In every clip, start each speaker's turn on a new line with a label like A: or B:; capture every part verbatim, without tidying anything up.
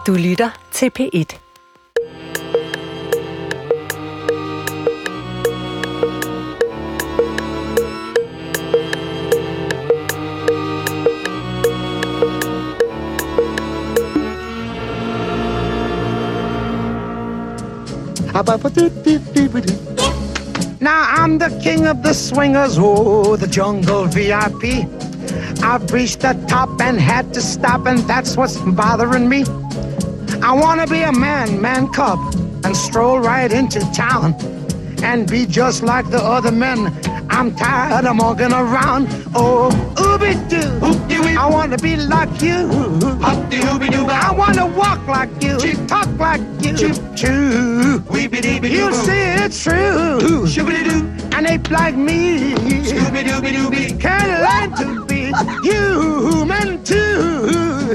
A: Du lytter til P et.
B: Now I'm the king of the swingers, oh, the jungle V I P. I've reached the top and had to stop, and that's what's bothering me. I wanna be a man, man cub, and stroll right into town and be just like the other men. I'm tired of walking around. Oh, ooby-doo, I wanna be like you. I wanna walk like you, talk like you, too. You see it's true, and ape like me can learn to be human too.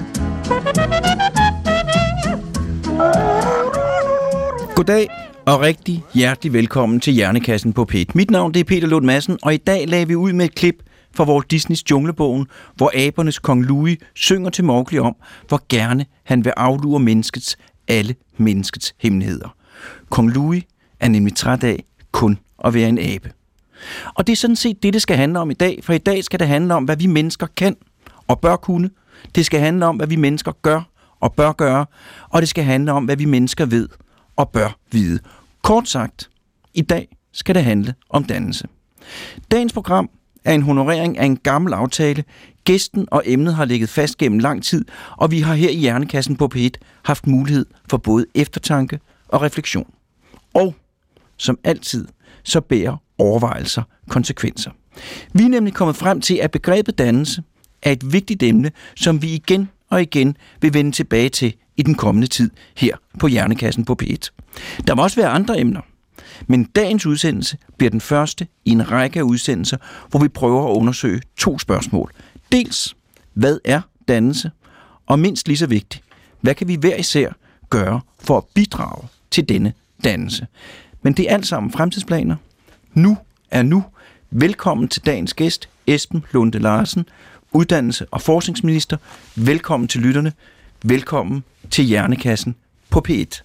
C: Goddag og rigtig hjertelig velkommen til Hjernekassen på P et. Mit navn det er Peter Lund Madsen, og i dag lagde vi ud med et klip fra Walt Disneys Junglebogen, hvor abernes kong Louie synger til Mowgli om, hvor gerne han vil aflure menneskets, alle menneskets hemmeligheder. Kong Louie er nemlig træt af kun at være en abe. Og det er sådan set det, det skal handle om i dag, for i dag skal det handle om, hvad vi mennesker kan og bør kunne. Det skal handle om, hvad vi mennesker gør og bør gøre, og det skal handle om, hvad vi mennesker ved og bør vide. Kort sagt, i dag skal det handle om dannelse. Dagens program er en honorering af en gammel aftale. Gæsten og emnet har ligget fast gennem lang tid, og vi har her i Hjernekassen på P et haft mulighed for både eftertanke og refleksion. Og som altid, så bærer overvejelser konsekvenser. Vi er nemlig kommet frem til, at begrebet dannelse er et vigtigt emne, som vi igen og igen vil vende tilbage til i den kommende tid her på Hjernekassen på P et. Der må også være andre emner, men dagens udsendelse bliver den første i en række af udsendelser, hvor vi prøver at undersøge to spørgsmål. Dels, hvad er dannelse? Og mindst lige så vigtigt, hvad kan vi hver især gøre for at bidrage til denne dannelse? Men det er alt sammen fremtidsplaner. Nu er nu. Velkommen til dagens gæst, Esben Lunde Larsen, uddannelse- og forskningsminister. Velkommen til lytterne. Velkommen til Hjernekassen på P et.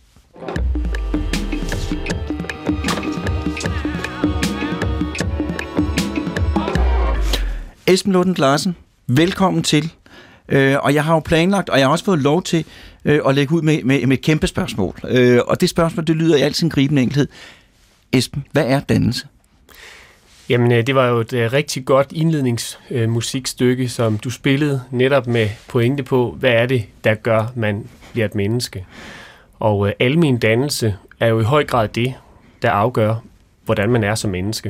C: Esben Lunde Larsen, velkommen til. Øh, og jeg har jo planlagt, og jeg har også fået lov til øh, at lægge ud med, med, med et kæmpe spørgsmål. Øh, og det spørgsmål, det lyder i al sin gribende enkelhed. Esben, hvad er dannelse?
D: Jamen, det var jo et rigtig godt indledningsmusikstykke, som du spillede netop med pointe på, hvad er det, der gør, man bliver et menneske. Og almen dannelse er jo i høj grad det, der afgør, hvordan man er som menneske.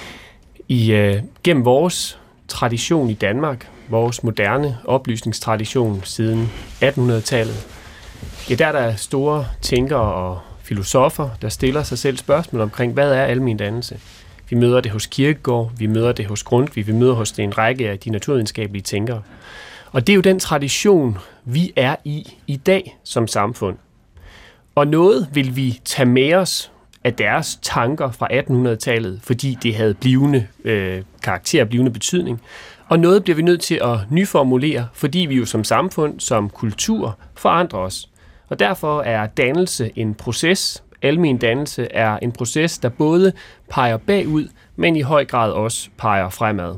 D: I, uh, gennem vores tradition i Danmark, vores moderne oplysningstradition siden attenhundredetallet, ja, der er der store tænkere og filosofer, der stiller sig selv spørgsmål omkring, hvad er almen dannelse? Vi møder det hos Kierkegaard, vi møder det hos Grundtvig, vi møder hos en række af de naturvidenskabelige tænkere. Og det er jo den tradition, vi er i i dag som samfund. Og noget vil vi tage med os af deres tanker fra attenhundredetallet, fordi det havde blivende øh, karakter, blivende betydning. Og noget bliver vi nødt til at nyformulere, fordi vi jo som samfund, som kultur, forandrer os. Og derfor er dannelse en proces. Almen dannelse er en proces, der både peger bagud, men i høj grad også peger fremad.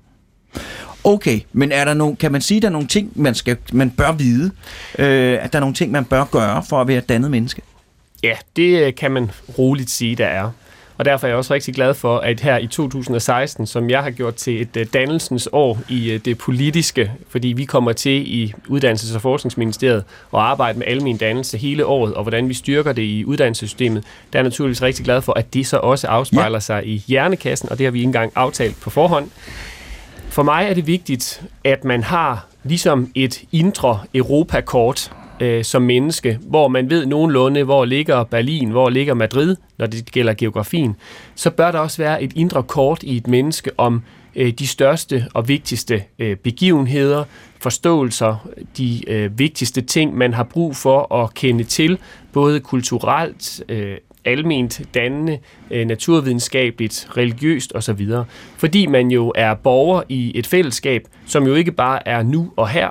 C: Okay, men er der nogle, kan man sige, at der er nogle ting, man, skal, man bør vide? Øh, at der er nogle ting, man bør gøre for at være et dannet menneske?
D: Ja, det kan man roligt sige, der er. Og derfor er jeg også rigtig glad for, at her i to tusind og seksten, som jeg har gjort til et dannelsens år i det politiske, fordi vi kommer til i Uddannelses- og Forskningsministeriet at arbejde med almen dannelse hele året, og hvordan vi styrker det i uddannelsessystemet, der er naturligvis rigtig glad for, at det så også afspejler ja. sig i Hjernekassen, og det har vi ikke engang aftalt på forhånd. For mig er det vigtigt, at man har ligesom et indre Europakort øh, som menneske, hvor man ved nogenlunde, hvor ligger Berlin, hvor ligger Madrid, når det gælder geografien, så bør der også være et indre kort i et menneske om øh, de største og vigtigste øh, begivenheder, forståelser, de øh, vigtigste ting, man har brug for at kende til, både kulturelt, øh, alment dannende, øh, naturvidenskabeligt, religiøst osv. Fordi man jo er borger i et fællesskab, som jo ikke bare er nu og her,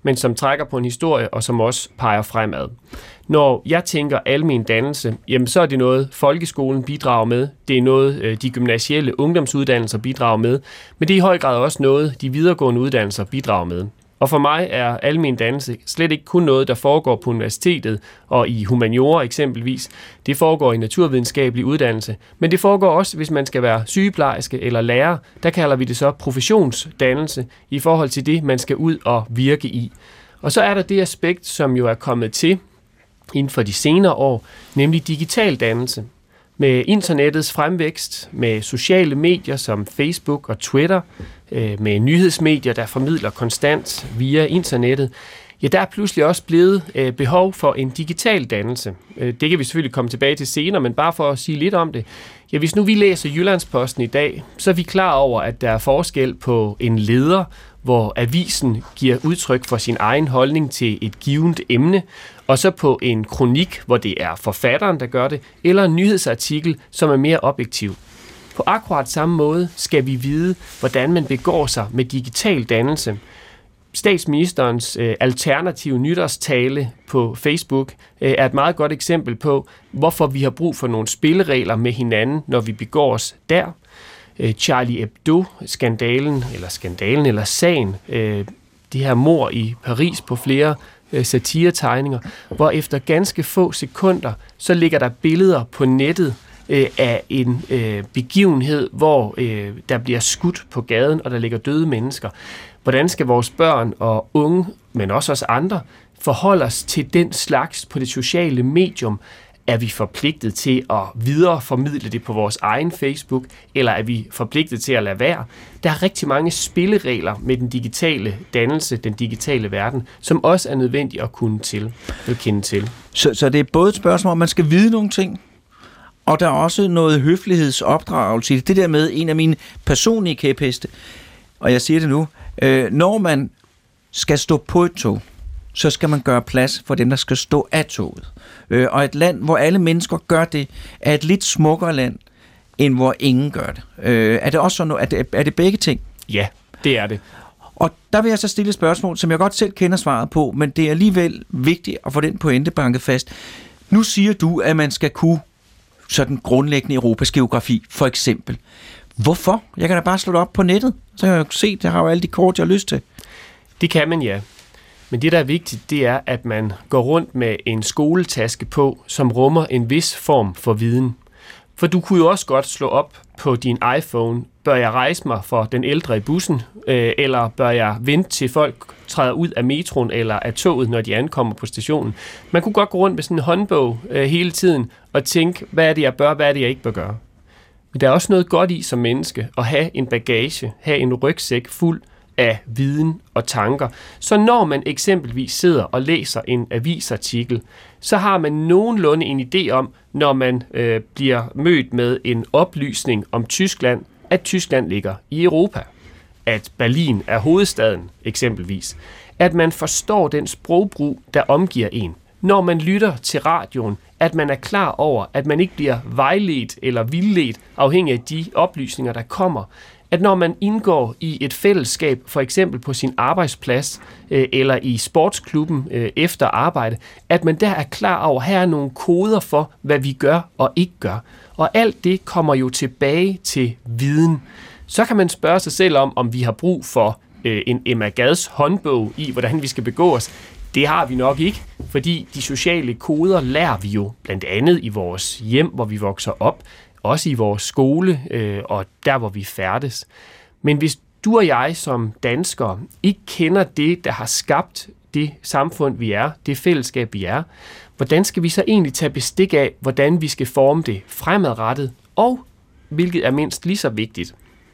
D: men som trækker på en historie, og som også peger fremad. Når jeg tænker almen dannelse, jamen så er det noget, folkeskolen bidrager med. Det er noget, de gymnasielle ungdomsuddannelser bidrager med. Men det er i høj grad også noget, de videregående uddannelser bidrager med. Og for mig er almen dannelse slet ikke kun noget, der foregår på universitetet og i humaniora eksempelvis. Det foregår i naturvidenskabelig uddannelse, men det foregår også, hvis man skal være sygeplejerske eller lærer. Der kalder vi det så professionsdannelse i forhold til det, man skal ud og virke i. Og så er der det aspekt, som jo er kommet til inden for de senere år, nemlig digital dannelse. Med internettets fremvækst, med sociale medier som Facebook og Twitter, med nyhedsmedier, der formidler konstant via internettet, ja, der er pludselig også blevet behov for en digital dannelse. Det kan vi selvfølgelig komme tilbage til senere, men bare for at sige lidt om det. Ja, hvis nu vi læser Jyllandsposten i dag, så er vi klar over, at der er forskel på en leder, hvor avisen giver udtryk for sin egen holdning til et givet emne, og så på en kronik, hvor det er forfatteren, der gør det, eller en nyhedsartikel, som er mere objektiv. På akkurat samme måde skal vi vide, hvordan man begår sig med digital dannelse. Statsministerens øh, alternative nytårstale på Facebook øh, er et meget godt eksempel på, hvorfor vi har brug for nogle spilleregler med hinanden, når vi begår os der. Øh, Charlie Hebdo-skandalen, eller skandalen, eller sagen, øh, det her mord i Paris på flere øh, satiretegninger, hvor efter ganske få sekunder, så ligger der billeder på nettet øh, af en øh, begivenhed, hvor øh, der bliver skudt på gaden, og der ligger døde mennesker. Hvordan skal vores børn og unge, men også os andre, forholde os til den slags på det sociale medium? Er vi forpligtet til at videreformidle det på vores egen Facebook, eller er vi forpligtet til at lade være? Der er rigtig mange spilleregler med den digitale dannelse, den digitale verden, som også er nødvendigt at kunne til, at kende til.
C: Så, så det er både et spørgsmål, om man skal vide nogle ting, og der er også noget høflighedsopdragelse i det. Det der med en af mine personlige kæpheste, og jeg siger det nu, øh, når man skal stå på et tog, så skal man gøre plads for dem, der skal stå af toget. Øh, og et land, hvor alle mennesker gør det, er et lidt smukkere land, end hvor ingen gør det. Øh, er det også sådan, er det, er det begge ting?
D: Ja, det er det.
C: Og der vil jeg så stille et spørgsmål, som jeg godt selv kender svaret på, men det er alligevel vigtigt at få den pointe banket fast. Nu siger du, at man skal kunne sådan grundlæggende Europas geografi, for eksempel. Hvorfor? Jeg kan da bare slå det op på nettet, så kan jeg jo se, at jeg har jo alle de kort, jeg har lyst til.
D: Det kan man, ja. Men det, der er vigtigt, det er, at man går rundt med en skoletaske på, som rummer en vis form for viden. For du kunne jo også godt slå op på din iPhone, bør jeg rejse mig for den ældre i bussen, øh, eller bør jeg vente til folk træder ud af metroen eller af toget, når de ankommer på stationen. Man kunne godt gå rundt med sådan en håndbog øh, hele tiden og tænke, hvad er det, jeg bør, hvad er det, jeg ikke bør gøre. Men der er også noget godt i som menneske at have en bagage, have en rygsæk fuld af viden og tanker. Så når man eksempelvis sidder og læser en avisartikel, så har man nogenlunde en idé om, når man øh, bliver mødt med en oplysning om Tyskland, at Tyskland ligger i Europa. At Berlin er hovedstaden eksempelvis. At man forstår den sprogbrug, der omgiver en. Når man lytter til radioen, at man er klar over, at man ikke bliver vejledt eller vildledt afhængig af de oplysninger, der kommer. At når man indgår i et fællesskab, for eksempel på sin arbejdsplads øh, eller i sportsklubben øh, efter arbejde, at man der er klar over, at her er nogle koder for, hvad vi gør og ikke gør. Og alt det kommer jo tilbage til viden. Så kan man spørge sig selv om, om vi har brug for øh, en Emma Gads håndbog i, hvordan vi skal begå os. Det har vi nok ikke, fordi de sociale koder lærer vi jo blandt andet i vores hjem, hvor vi vokser op, også i vores skole øh, og der, hvor vi færdes. Men hvis du og jeg som danskere ikke kender det, der har skabt det samfund, vi er, det fællesskab, vi er, hvordan skal vi så egentlig tage bestik af, hvordan vi skal forme det fremadrettet, og hvilket er mindst lige så vigtigt.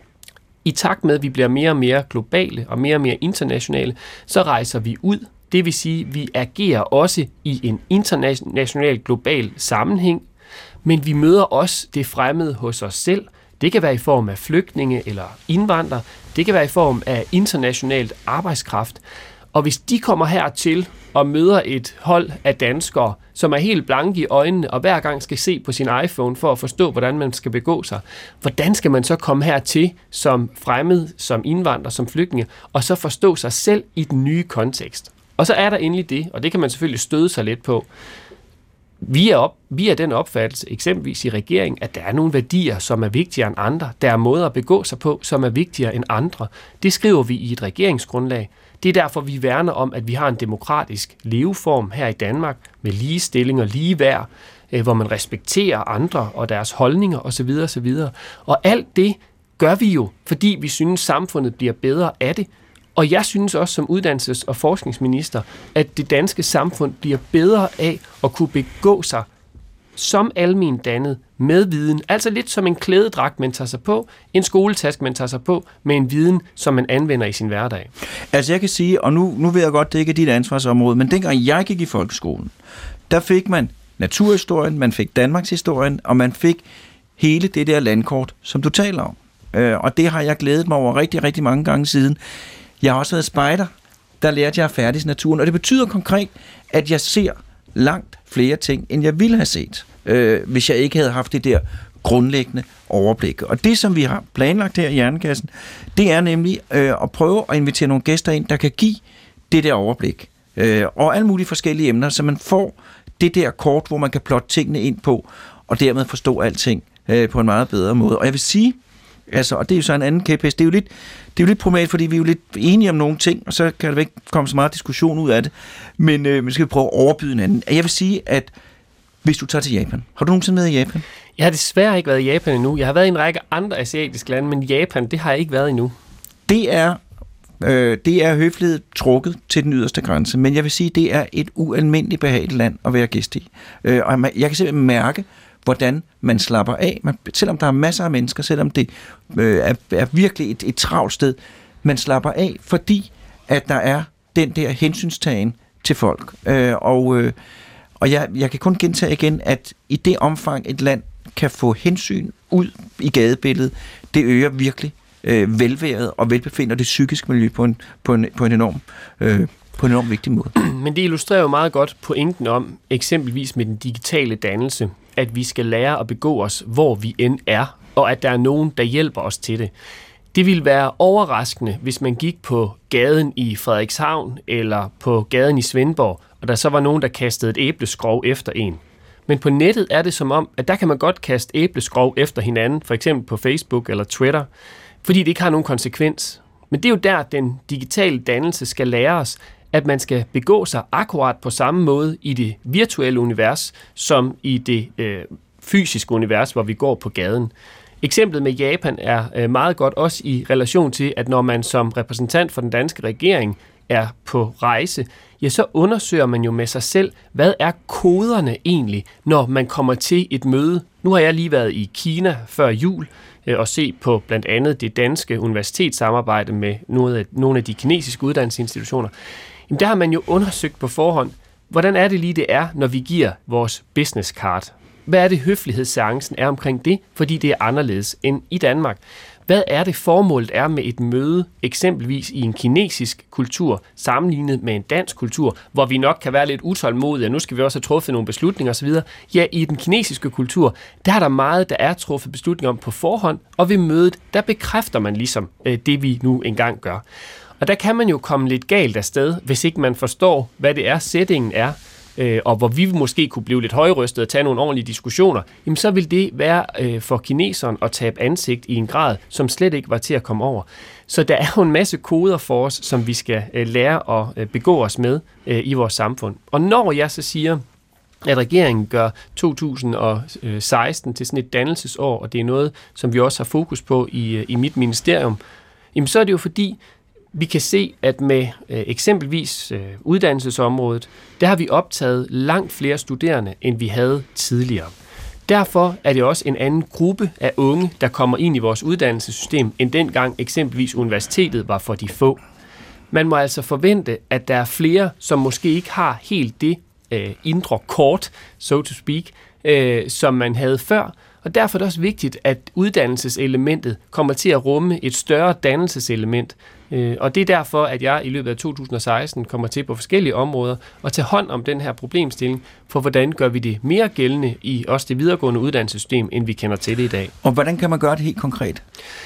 D: I takt med, at vi bliver mere og mere globale og mere og mere internationale, så rejser vi ud. Det vil sige, at vi agerer også i en international global sammenhæng, men vi møder også det fremmede hos os selv. Det kan være i form af flygtninge eller indvandrere. Det kan være i form af internationalt arbejdskraft. Og hvis de kommer hertil og møder et hold af danskere, som er helt blanke i øjnene og hver gang skal se på sin iPhone for at forstå, hvordan man skal begå sig, hvordan skal man så komme hertil som fremmed, som indvandrer, som flygtninge, og så forstå sig selv i den nye kontekst? Og så er der endelig det, og det kan man selvfølgelig støde sig lidt på. Vi er, op, vi er den opfattelse, eksempelvis i regeringen, at der er nogle værdier, som er vigtigere end andre. Der er måder at begå sig på, som er vigtigere end andre. Det skriver vi i et regeringsgrundlag. Det er derfor, vi værner om, at vi har en demokratisk leveform her i Danmark, med ligestilling og ligeværd, hvor man respekterer andre og deres holdninger osv. osv. Og alt det gør vi jo, fordi vi synes, samfundet bliver bedre af det. Og jeg synes også som uddannelses- og forskningsminister, at det danske samfund bliver bedre af at kunne begå sig som almendannet med viden. Altså lidt som en klædedragt, man tager sig på, en skoletask, man tager sig på, med en viden, som man anvender i sin hverdag.
C: Altså jeg kan sige, og nu, nu ved jeg godt, det ikke er dit ansvarsområde, men dengang jeg gik i folkeskolen, der fik man naturhistorien, man fik Danmarkshistorien, og man fik hele det der landkort, som du taler om. Og det har jeg glædet mig over rigtig, rigtig mange gange siden. Jeg har også været spejder, der lærte jeg at færdes naturen, og det betyder konkret, at jeg ser langt flere ting, end jeg ville have set, øh, hvis jeg ikke havde haft det der grundlæggende overblik. Og det, som vi har planlagt her i Hjernekassen, det er nemlig øh, at prøve at invitere nogle gæster ind, der kan give det der overblik. Øh, og alle mulige forskellige emner, så man får det der kort, hvor man kan plotte tingene ind på, og dermed forstå alting øh, på en meget bedre måde. Og jeg vil sige, altså, og det er jo så en anden kæphest, det er jo lidt, det er jo lidt problematisk, fordi vi er jo lidt enige om nogle ting, og så kan der ikke komme så meget diskussion ud af det, men øh, vi skal prøve at overbyde hinanden. Jeg vil sige, at hvis du tager til Japan, har du nogensinde været i Japan?
D: Jeg har desværre ikke været i Japan endnu. Jeg har været i en række andre asiatiske lande, men Japan, det har jeg ikke været endnu. Det
C: er, øh, det er høflighed trukket til den yderste grænse, men jeg vil sige, det er et ualmindeligt behageligt land at være gæst i. Øh, og jeg kan simpelthen mærke, hvordan man slapper af, man, selvom der er masser af mennesker, selvom det øh, er, er virkelig et, et travlt sted, man slapper af, fordi at der er den der hensynstagen til folk. Øh, og øh, og jeg, jeg kan kun gentage igen, at i det omfang et land kan få hensyn ud i gadebilledet, det øger virkelig øh, velværet og velbefinder det psykiske miljø på en, på en, på en enorm øh, på en enormt vigtig måde.
D: Men det illustrerer jo meget godt pointen om, eksempelvis med den digitale dannelse, at vi skal lære at begå os, hvor vi end er, og at der er nogen, der hjælper os til det. Det ville være overraskende, hvis man gik på gaden i Frederikshavn eller på gaden i Svendborg, og der så var nogen, der kastede et æbleskrog efter en. Men på nettet er det som om, at der kan man godt kaste æbleskrog efter hinanden, for eksempel på Facebook eller Twitter, fordi det ikke har nogen konsekvens. Men det er jo der, den digitale dannelse skal lære os, at man skal begå sig akkurat på samme måde i det virtuelle univers, som i det øh, fysiske univers, hvor vi går på gaden. Eksemplet med Japan er øh, meget godt også i relation til, at når man som repræsentant for den danske regering er på rejse, ja, så undersøger man jo med sig selv, hvad er koderne egentlig, når man kommer til et møde. Nu har jeg lige været i Kina før jul, og se på blandt andet det danske universitetssamarbejde med nogle af de kinesiske uddannelsesinstitutioner. Jamen, der har man jo undersøgt på forhånd, hvordan er det lige, det er, når vi giver vores business card. Hvad er det, høflighedsseancen er omkring det, fordi det er anderledes end i Danmark? Hvad er det, formålet er med et møde, eksempelvis i en kinesisk kultur, sammenlignet med en dansk kultur, hvor vi nok kan være lidt utålmodige, og nu skal vi også have truffet nogle beslutninger osv. Ja, i den kinesiske kultur, der er der meget, der er truffet beslutninger om på forhånd, og ved mødet, der bekræfter man ligesom øh, det, vi nu engang gør. Og der kan man jo komme lidt galt afsted, hvis ikke man forstår, hvad det er, settingen er, øh, og hvor vi måske kunne blive lidt højrystet og tage nogle ordentlige diskussioner, jamen så vil det være øh, for kineseren at tabe ansigt i en grad, som slet ikke var til at komme over. Så der er jo en masse koder for os, som vi skal øh, lære at øh, begå os med øh, i vores samfund. Og når jeg så siger, at regeringen gør to tusind og seksten til sådan et dannelsesår, og det er noget, som vi også har fokus på i, i mit ministerium, jamen så er det jo fordi, vi kan se, at med øh, eksempelvis øh, uddannelsesområdet, der har vi optaget langt flere studerende, end vi havde tidligere. Derfor er det også en anden gruppe af unge, der kommer ind i vores uddannelsessystem, end dengang eksempelvis universitetet var for de få. Man må altså forvente, at der er flere, som måske ikke har helt det øh, indre kort, so to speak, øh, som man havde før. Og derfor er det også vigtigt, at uddannelseselementet kommer til at rumme et større dannelseselement. Og det er derfor, at jeg i løbet af to tusind og seksten kommer til på forskellige områder at tage hånd om den her problemstilling, for hvordan gør vi det mere gældende i også det videregående uddannelsessystem, end vi kender til det i dag.
C: Og hvordan kan man gøre det helt konkret?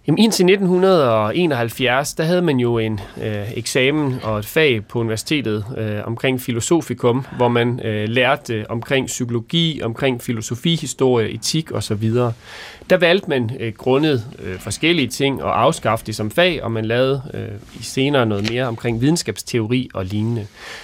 D: Jamen, indtil nitten enoghalvfjerds, der havde man jo en øh, eksamen og et fag på universitetet øh, omkring filosofikum, hvor man øh, lærte øh, omkring psykologi, omkring filosofihistorie, etik osv. Der valgte man øh, grundet øh, forskellige ting at afskaffe det som fag, og man lavede øh, senere noget mere omkring videnskabsteori og lignende.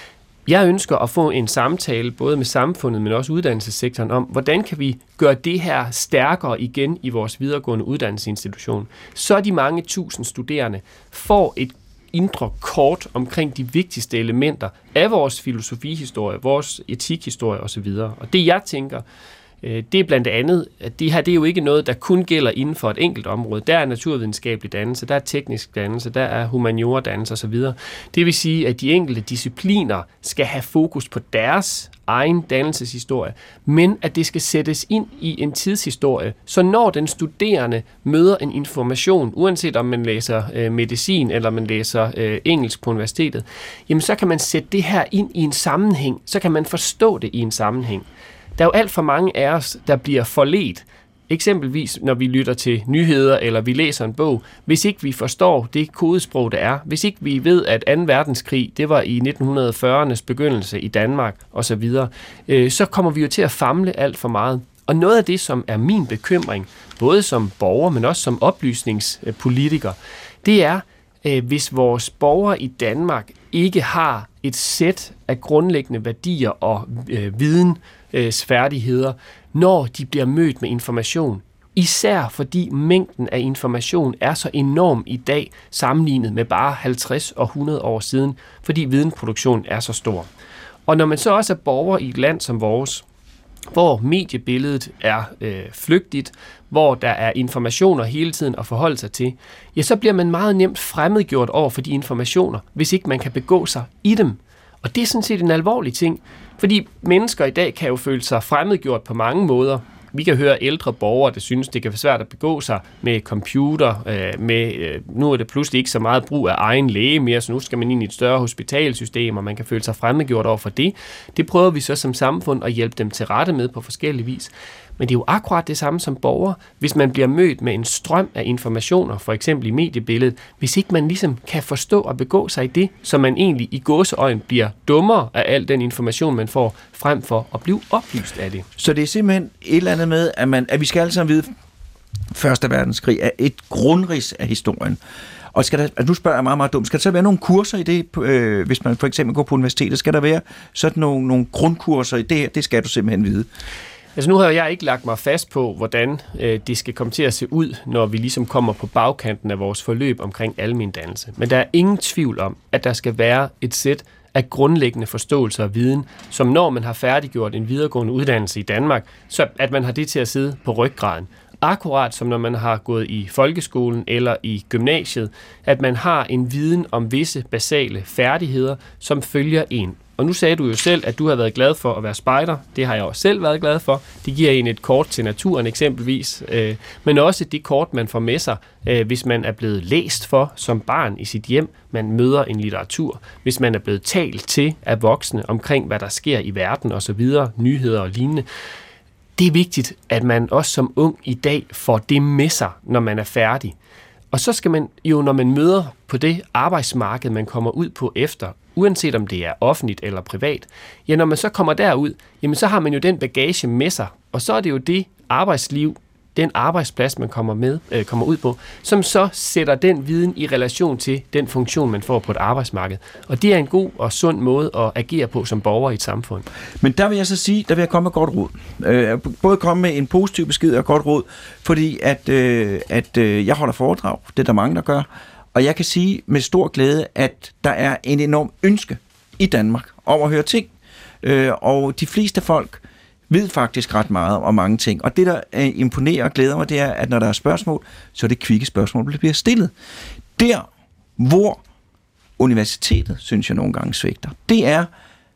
D: Jeg ønsker at få en samtale både med samfundet, men også uddannelsessektoren om, hvordan kan vi gøre det her stærkere igen i vores videregående uddannelsesinstitution, så de mange tusind studerende får et indre kort omkring de vigtigste elementer af vores filosofihistorie, vores etikhistorie osv. Og det jeg tænker, det er blandt andet, at det her det er jo ikke noget, der kun gælder inden for et enkelt område. Der er naturvidenskabelig dannelse, der er teknisk dannelse, der er humaniora-dannelse osv. Det vil sige, at de enkelte discipliner skal have fokus på deres egen dannelseshistorie, men at det skal sættes ind i en tidshistorie, så når den studerende møder en information, uanset om man læser øh, medicin eller man læser øh, engelsk på universitetet, jamen så kan man sætte det her ind i en sammenhæng, så kan man forstå det i en sammenhæng. Der er jo alt for mange af os, der bliver forledt, eksempelvis når vi lytter til nyheder eller vi læser en bog, hvis ikke vi forstår det kodesprog, der er, hvis ikke vi ved, at anden verdenskrig, det var i nitten fyrreernes begyndelse i Danmark osv., øh, så kommer vi jo til at famle alt for meget. Og noget af det, som er min bekymring, både som borger, men også som oplysningspolitiker, det er, øh, hvis vores borgere i Danmark ikke har et sæt af grundlæggende værdier og øh, viden, færdigheder, når de bliver mødt med information. Især fordi mængden af information er så enorm i dag, sammenlignet med bare halvtreds og hundrede år siden, fordi videnproduktionen er så stor. Og når man så også er borger i et land som vores, hvor mediebilledet er øh, flygtigt, hvor der er informationer hele tiden at forholde sig til, ja, så bliver man meget nemt fremmedgjort over for de informationer, hvis ikke man kan begå sig i dem. Og det er sådan set en alvorlig ting, fordi mennesker i dag kan jo føle sig fremmedgjort på mange måder. Vi kan høre ældre borgere, der synes, det kan være svært at begå sig med computer. Øh, med, øh, nu er det pludselig ikke så meget brug af egen læge mere, så nu skal man ind i et større hospitalsystem, og man kan føle sig fremmedgjort over for det. Det prøver vi så som samfund at hjælpe dem til rette med på forskellige vis. Men det er jo akkurat det samme som borger, hvis man bliver mødt med en strøm af informationer, for eksempel i mediebilledet, hvis ikke man ligesom kan forstå og begå sig i det, så man egentlig i gåseøjne bliver dummere af al den information, man får, frem for at blive oplyst af det.
C: Så det er simpelthen et eller andet med, at, man, at vi skal alle sammen vide, Første verdenskrig er et grundrids af historien. Og skal der, altså nu spørger jeg meget, meget dumt, skal der så være nogle kurser i det, øh, hvis man for eksempel går på universitetet? Skal der være sådan nogle, nogle grundkurser i det her? Det skal du simpelthen vide.
D: Altså nu har jeg ikke lagt mig fast på, hvordan øh, det skal komme til at se ud, når vi ligesom kommer på bagkanten af vores forløb omkring almendannelse. Men der er ingen tvivl om, at der skal være et sæt af grundlæggende forståelse og viden, som når man har færdiggjort en videregående uddannelse i Danmark, så at man har det til at sidde på ryggraden. Akkurat som når man har gået i folkeskolen eller i gymnasiet, at man har en viden om visse basale færdigheder, som følger en. Og nu sagde du jo selv, at du har været glad for at være spejder. Det har jeg også selv været glad for. Det giver en et kort til naturen eksempelvis, øh, men også det kort, man får med sig, øh, hvis man er blevet læst for som barn i sit hjem. Man møder en litteratur. Hvis man er blevet talt til af voksne omkring, hvad der sker i verden osv., nyheder og lignende. Det er vigtigt, at man også som ung i dag får det med sig, når man er færdig. Og så skal man jo, når man møder på det arbejdsmarked, man kommer ud på efter, uanset om det er offentligt eller privat, ja, når man så kommer derud, jamen så har man jo den bagage med sig, og så er det jo det arbejdsliv, den arbejdsplads, man kommer, med, øh, kommer ud på, som så sætter den viden i relation til den funktion, man får på et arbejdsmarked. Og det er en god og sund måde at agere på som borger i et samfund.
C: Men der vil jeg så sige, der vil jeg komme med godt råd. Øh, både komme med en positiv besked og godt råd, fordi at, øh, at øh, jeg holder foredrag, det er der mange, der gør, og jeg kan sige med stor glæde, at der er en enorm ønske i Danmark om at høre ting, øh, og de fleste folk ved faktisk ret meget om mange ting. Og det, der imponerer og glæder mig, det er, at når der er spørgsmål, så er det kvikke spørgsmål, der bliver stillet. Der, hvor universitetet, synes jeg nogle gange svigter, det er,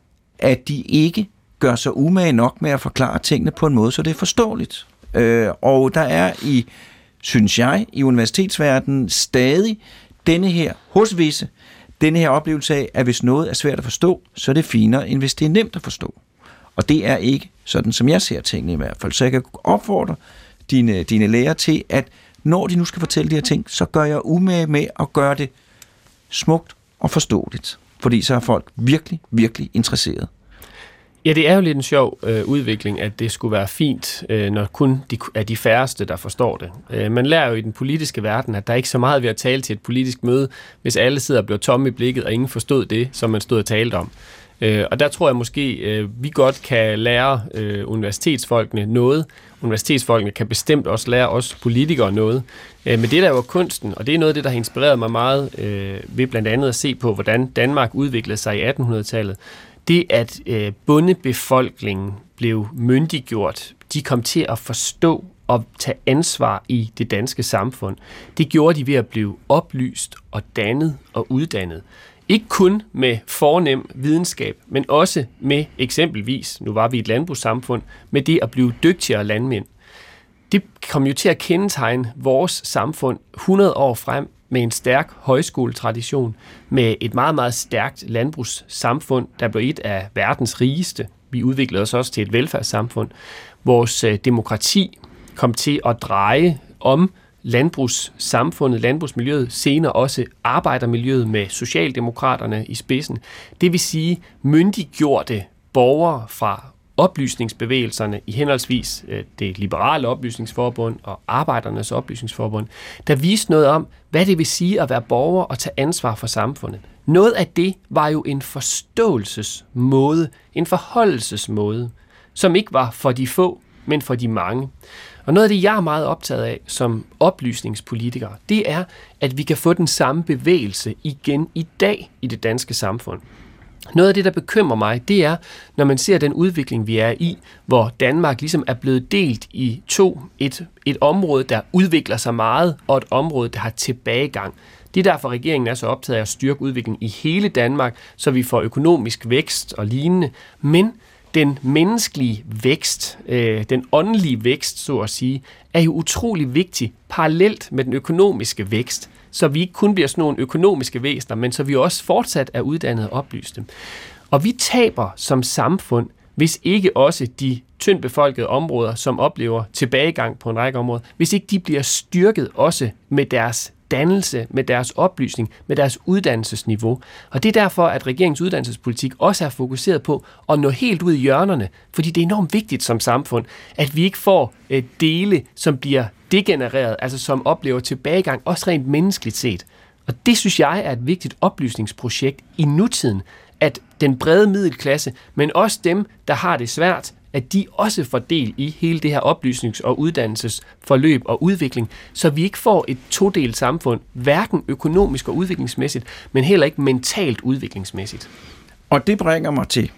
C: at de ikke gør sig umage nok med at forklare tingene på en måde, så det er forståeligt. Øh, og der er i, synes jeg, i universitetsverdenen stadig denne her, hos visse, denne her oplevelse af, at hvis noget er svært at forstå, så er det finere, end hvis det er nemt at forstå. Og det er ikke sådan, som jeg ser tingene i hvert fald. Så jeg kan opfordre dine, dine lærere til, at når de nu skal fortælle de her ting, så gør jeg umage med at gøre det smukt og forståeligt. Fordi så er folk virkelig, virkelig interesseret.
D: Ja, det er jo lidt en sjov øh, udvikling, at det skulle være fint, øh, når kun de, er de færreste, der forstår det. Øh, man lærer jo i den politiske verden, at der er ikke så meget ved at tale til et politisk møde, hvis alle sidder og bliver tomme i blikket, og ingen forstod det, som man stod og talte om. Øh, og der tror jeg måske, øh, vi godt kan lære øh, universitetsfolkene noget. Universitetsfolkene kan bestemt også lære os politikere noget. Øh, men det der var kunsten, og det er noget af det, der har inspireret mig meget øh, ved blandt andet at se på, hvordan Danmark udviklede sig i attenhundredetallet, det at øh, bondebefolkningen blev myndiggjort, de kom til at forstå og tage ansvar i det danske samfund. Det gjorde de ved at blive oplyst og dannet og uddannet. Ikke kun med fornem videnskab, men også med eksempelvis, nu var vi et landbrugssamfund, med det at blive dygtigere landmænd. Det kom jo til at kendetegne vores samfund hundrede år frem med en stærk højskoletradition, med et meget, meget stærkt landbrugssamfund, der blev et af verdens rigeste. Vi udviklede os også til et velfærdssamfund. Vores øh, demokrati kom til at dreje om landbrugssamfundet, landbrugsmiljøet, senere også arbejdermiljøet med socialdemokraterne i spidsen. Det vil sige myndiggjorte borgere fra oplysningsbevægelserne i henholdsvis det liberale oplysningsforbund og arbejdernes oplysningsforbund, der viste noget om, hvad det vil sige at være borger og tage ansvar for samfundet. Noget af det var jo en forståelsesmåde, en forholdelsesmåde, som ikke var for de få, men for de mange. Og noget af det, jeg er meget optaget af som oplysningspolitiker, det er, at vi kan få den samme bevægelse igen i dag i det danske samfund. Noget af det, der bekymrer mig, det er, når man ser den udvikling, vi er i, hvor Danmark ligesom er blevet delt i to. Et, et område, der udvikler sig meget, og et område, der har tilbagegang. Det er derfor, regeringen er så optaget af at styrke udviklingen i hele Danmark, så vi får økonomisk vækst og lignende. Men den menneskelige vækst, øh, den åndelige vækst, så at sige, er jo utrolig vigtig parallelt med den økonomiske vækst, så vi ikke kun bliver sådan nogle økonomiske væsener, men så vi også fortsat er uddannet og oplyste. Og vi taber som samfund, hvis ikke også de tyndt befolkede områder, som oplever tilbagegang på en række områder, hvis ikke de bliver styrket også med deres dannelse, med deres oplysning, med deres uddannelsesniveau. Og det er derfor, at regeringens uddannelsespolitik også er fokuseret på at nå helt ud i hjørnerne, fordi det er enormt vigtigt som samfund, at vi ikke får øh, dele, som bliver degenereret, altså som oplever tilbagegang, også rent menneskeligt set. Og det synes jeg er et vigtigt oplysningsprojekt i nutiden, at den brede middelklasse, men også dem, der har det svært, at de også får del i hele det her oplysnings- og uddannelsesforløb og udvikling, så vi ikke får et todelt samfund, hverken økonomisk og udviklingsmæssigt, men heller ikke mentalt udviklingsmæssigt.
C: Og det bringer mig til,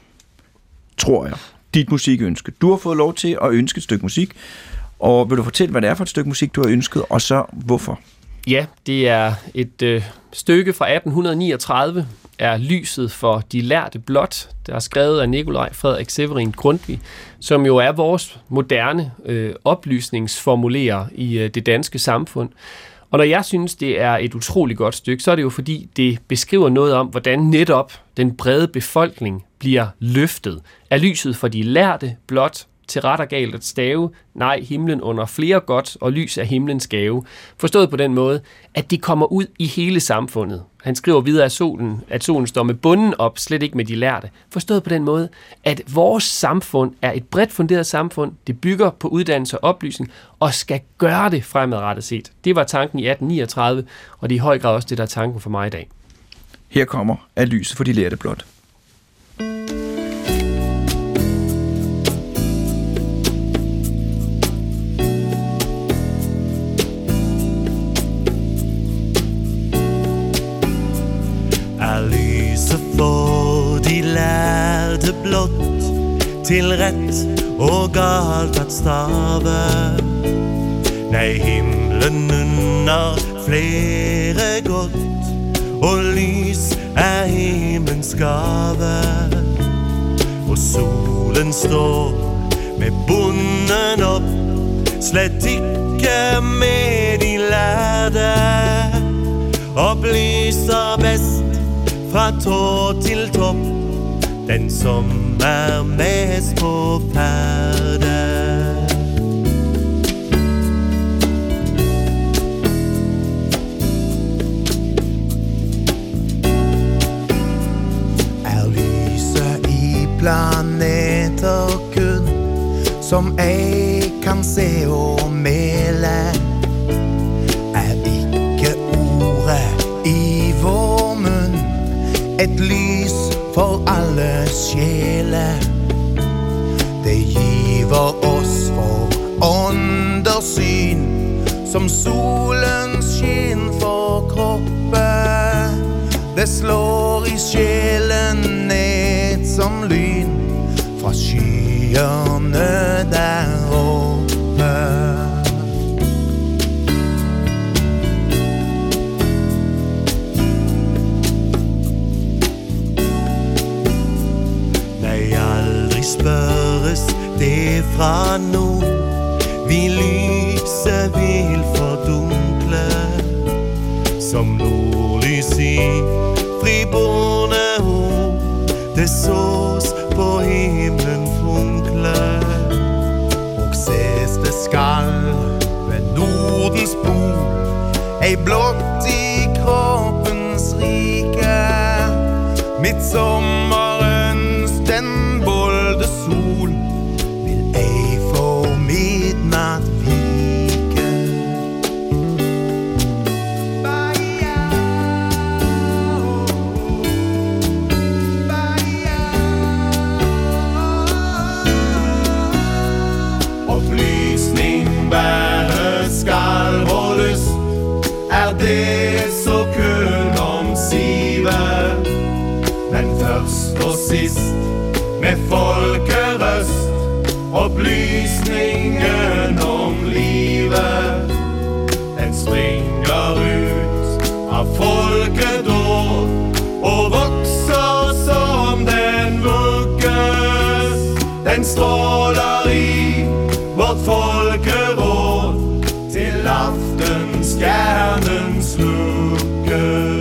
C: tror jeg, dit musikønske. Du har fået lov til at ønske et stykke musik, og vil du fortælle, hvad det er for et stykke musik, du har ønsket, og så hvorfor?
D: Ja, det er et øh, stykke fra atten niogtredive, er Lyset for de lærte blot, der er skrevet af Nikolaj Frederik Severin Grundtvig, som jo er vores moderne øh, oplysningsformulerer i øh, det danske samfund. Og når jeg synes, det er et utroligt godt stykke, så er det jo fordi, det beskriver noget om, hvordan netop den brede befolkning bliver løftet. Er lyset for de lærte blot til ret og galt at stave? Nej, himlen under flere godt, og lys er himlens gave. Forstået på den måde, at det kommer ud i hele samfundet. Han skriver videre, at solen, at solen står med bunden op, slet ikke med de lærte. Forstået på den måde, at vores samfund er et bredt funderet samfund. Det bygger på uddannelse og oplysning, og skal gøre det fremadrettet set. Det var tanken i atten niogtredive, og det er i høj grad også det, der er tanken for mig i dag.
C: Her kommer Er lyset for de lærte blot.
A: For de lærte blot til ret og galt at stave. Nej, himlen under flere godt, og lys er himlens gave. Og solen står med bunden op, slet ikke med de lærte, og blyser bedst fra tå til top, den som er mest på færde.
E: planeter kun, som jeg kan se og mele, er ikke ordet i vår munn et lys for alle sjæler. Det giver oss for åndersyn, som solens skinn for kroppen. Det slår i sjælen ned som lyn fra skyerne der oppe.
A: Nej, aldrig spørges det fra nu. Vi lyser vil fordunkle, som nordlys i friborne ord. Det sås på himlen funkle,
E: og ses det skal ved Nordens pol, ei blått i kroppens rike. Midtsommerens den bolde sol vil ei få midnatt vike.
A: Opplysning bare skal vår lyst, er det så kun om sive. Men først og sist med folkerøst, oplysningen om livet. Den springer ut av folkedår og vokser som den vugges. Den stråler i vårt folkeråd til aftenstjernen slukkes.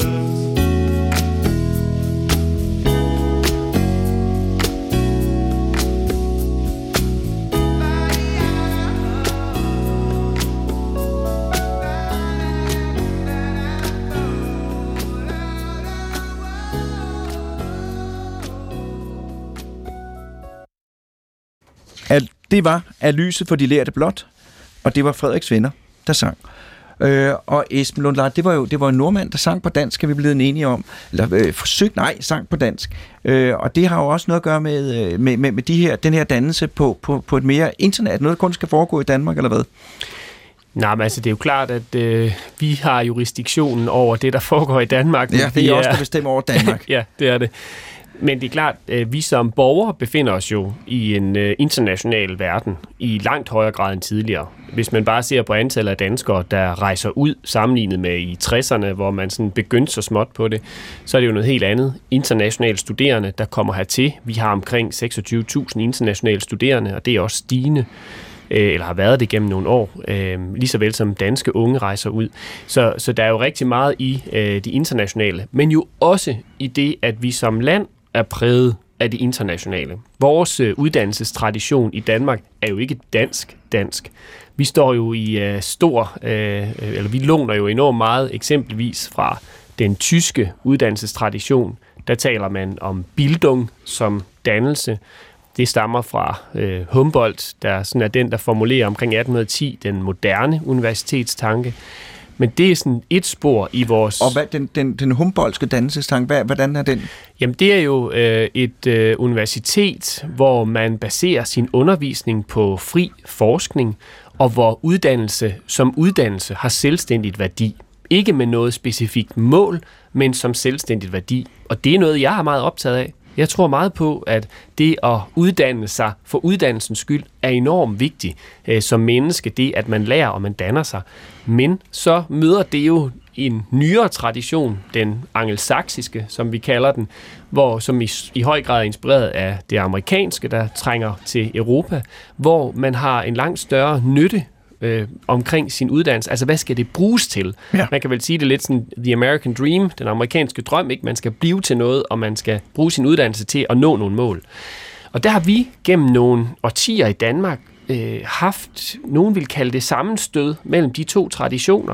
C: Det var Af lyset for de lærte blot, og det var Frederiks Venner, der sang. Øh, og Esben Lund Larsen, det var jo det var en nordmand, der sang på dansk, kan vi blive enige om. Eller øh, forsøgt, nej, sang på dansk. Øh, og det har jo også noget at gøre med, med, med, med de her, den her dannelse på, på, på et mere internet. Noget, der kun skal foregå i Danmark, eller hvad?
D: Nej, men altså, det er jo klart, at øh, vi har jurisdiktionen over det, der foregår i Danmark.
C: Ja, det er også der bestemmer over Danmark.
D: Ja, det er det. Men det er klart, at vi som borgere befinder os jo i en øh, international verden i langt højere grad end tidligere. Hvis man bare ser på antallet af danskere, der rejser ud sammenlignet med i tresserne, hvor man sådan begyndte så småt på det, så er det jo noget helt andet. Internationale studerende, der kommer hertil. Vi har omkring seksogtyve tusind internationale studerende, og det er også stigende, øh, eller har været det gennem nogle år, øh, lige så vel som danske unge rejser ud. Så, så der er jo rigtig meget i øh, de internationale, men jo også i det, at vi som land er præget af det internationale. Vores øh, uddannelsestradition i Danmark er jo ikke dansk-dansk. Vi står jo i øh, stor, øh, eller vi låner jo enormt meget eksempelvis fra den tyske uddannelsestradition. Der taler man om Bildung som dannelse. Det stammer fra øh, Humboldt, der sådan er den, der formulerer omkring atten ti den moderne universitetstanke. Men det er sådan et spor i vores...
C: Og hvad, den, den, den Humboldtske dannelsestanke, hvad, hvordan er den?
D: Jamen, det er jo øh, et øh, universitet, hvor man baserer sin undervisning på fri forskning, og hvor uddannelse som uddannelse har selvstændigt værdi. Ikke med noget specifikt mål, men som selvstændigt værdi. Og det er noget, jeg er meget optaget af. Jeg tror meget på, at det at uddanne sig for uddannelsens skyld er enormt vigtigt øh, som menneske, det at man lærer og man danner sig. Men så møder det jo en nyere tradition, den angelsaksiske, som vi kalder den, hvor, som i, i høj grad er inspireret af det amerikanske, der trænger til Europa, hvor man har en langt større nytte øh, omkring sin uddannelse. Altså, hvad skal det bruges til? Ja. Man kan vel sige det lidt sådan, the American dream, den amerikanske drøm, ikke? Man skal blive til noget, og man skal bruge sin uddannelse til at nå nogle mål. Og der har vi gennem nogle årtier i Danmark øh, haft, nogen vil kalde det sammenstød mellem de to traditioner,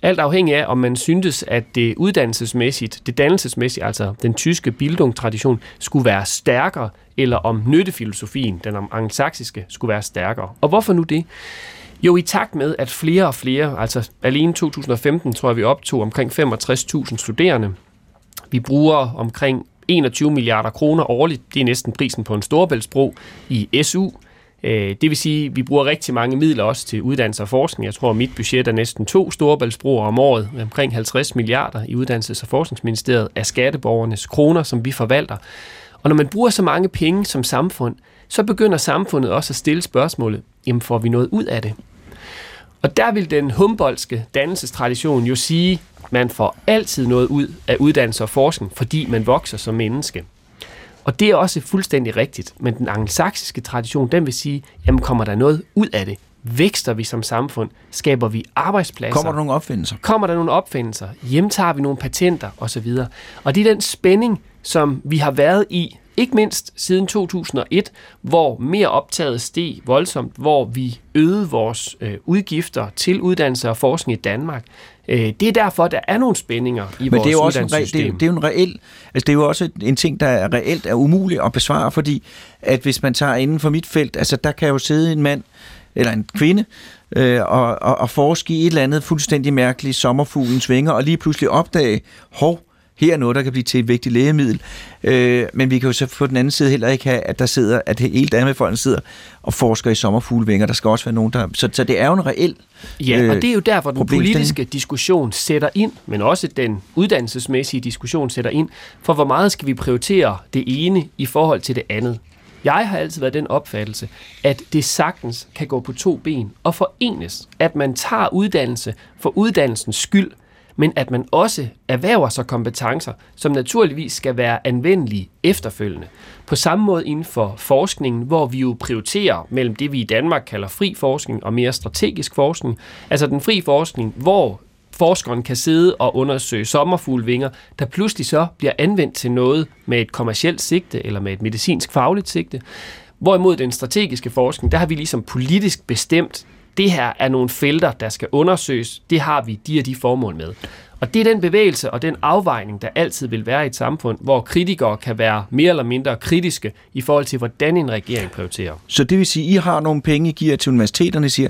D: Alt afhængig af, om man syntes, at det uddannelsesmæssigt, det dannelsesmæssigt, altså den tyske Bildung-tradition, skulle være stærkere, eller om nyttefilosofien, den angelsaksiske, skulle være stærkere. Og hvorfor nu det? Jo, i takt med, at flere og flere, altså alene to tusind og femten, tror jeg, vi optog omkring femogtres tusind studerende. Vi bruger omkring enogtyve milliarder kroner årligt. Det er næsten prisen på en Storebæltsbro i S U. Det vil sige, at vi bruger rigtig mange midler også til uddannelse og forskning. Jeg tror, at mit budget er næsten to Storebæltsbroer om året, med omkring halvtreds milliarder i Uddannelses- og Forskningsministeriet af skatteborgernes kroner, som vi forvalter. Og når man bruger så mange penge som samfund, så begynder samfundet også at stille spørgsmålet, jamen får vi noget ud af det? Og der vil den humboldtske dannelsestradition jo sige, at man får altid noget ud af uddannelse og forskning, fordi man vokser som menneske. Og det er også fuldstændig rigtigt, men den angelsaksiske tradition, den vil sige, jamen kommer der noget ud af det? Vækster vi som samfund? Skaber vi arbejdspladser?
C: Kommer der nogle opfindelser?
D: Kommer der nogle opfindelser? Hjemtager vi nogle patenter osv.? Og det er den spænding, som vi har været i, ikke mindst siden to tusind og et, hvor mere optaget steg voldsomt, hvor vi øgede vores øh, udgifter til uddannelse og forskning i Danmark. Øh, det er derfor, der er nogle spændinger i
C: Men
D: vores
C: det er jo også
D: uddannelsessystem.
C: En, det, det er jo en reel, altså det er jo også en ting, der er reelt er umuligt at besvare, fordi at hvis man tager inden for mit felt, altså der kan jo sidde en mand eller en kvinde øh, og, og, og forske i et eller andet fuldstændig mærkeligt sommerfuglens vinger, og lige pludselig opdage, hov, her er noget, der kan blive til et vigtigt lægemiddel. Øh, men vi kan jo så på den anden side heller ikke have, at der sidder, at hele Danmark sidder og forsker i sommerfuglevinger. Der skal også være nogen, der... Så, så det er jo en reel
D: Ja,
C: øh,
D: og det er jo derfor, den
C: problemstilling.
D: politiske diskussion sætter ind, men også den uddannelsesmæssige diskussion sætter ind, for hvor meget skal vi prioritere det ene i forhold til det andet. Jeg har altid været den opfattelse, at det sagtens kan gå på to ben og forenes, at man tager uddannelse for uddannelsens skyld, men at man også erhverver sig kompetencer, som naturligvis skal være anvendelige efterfølgende. På samme måde inden for forskningen, hvor vi jo prioriterer mellem det, vi i Danmark kalder fri forskning og mere strategisk forskning. Altså den fri forskning, hvor forskeren kan sidde og undersøge sommerfuglevinger, der pludselig så bliver anvendt til noget med et kommercielt sigte eller med et medicinsk fagligt sigte. Hvorimod den strategiske forskning, der har vi ligesom politisk bestemt, det her er nogle felter, der skal undersøges. Det har vi de og de formål med. Og det er den bevægelse og den afvejning, der altid vil være i et samfund, hvor kritikere kan være mere eller mindre kritiske i forhold til, hvordan en regering prioriterer.
C: Så det vil sige, at I har nogle penge, I giver til universiteterne, siger,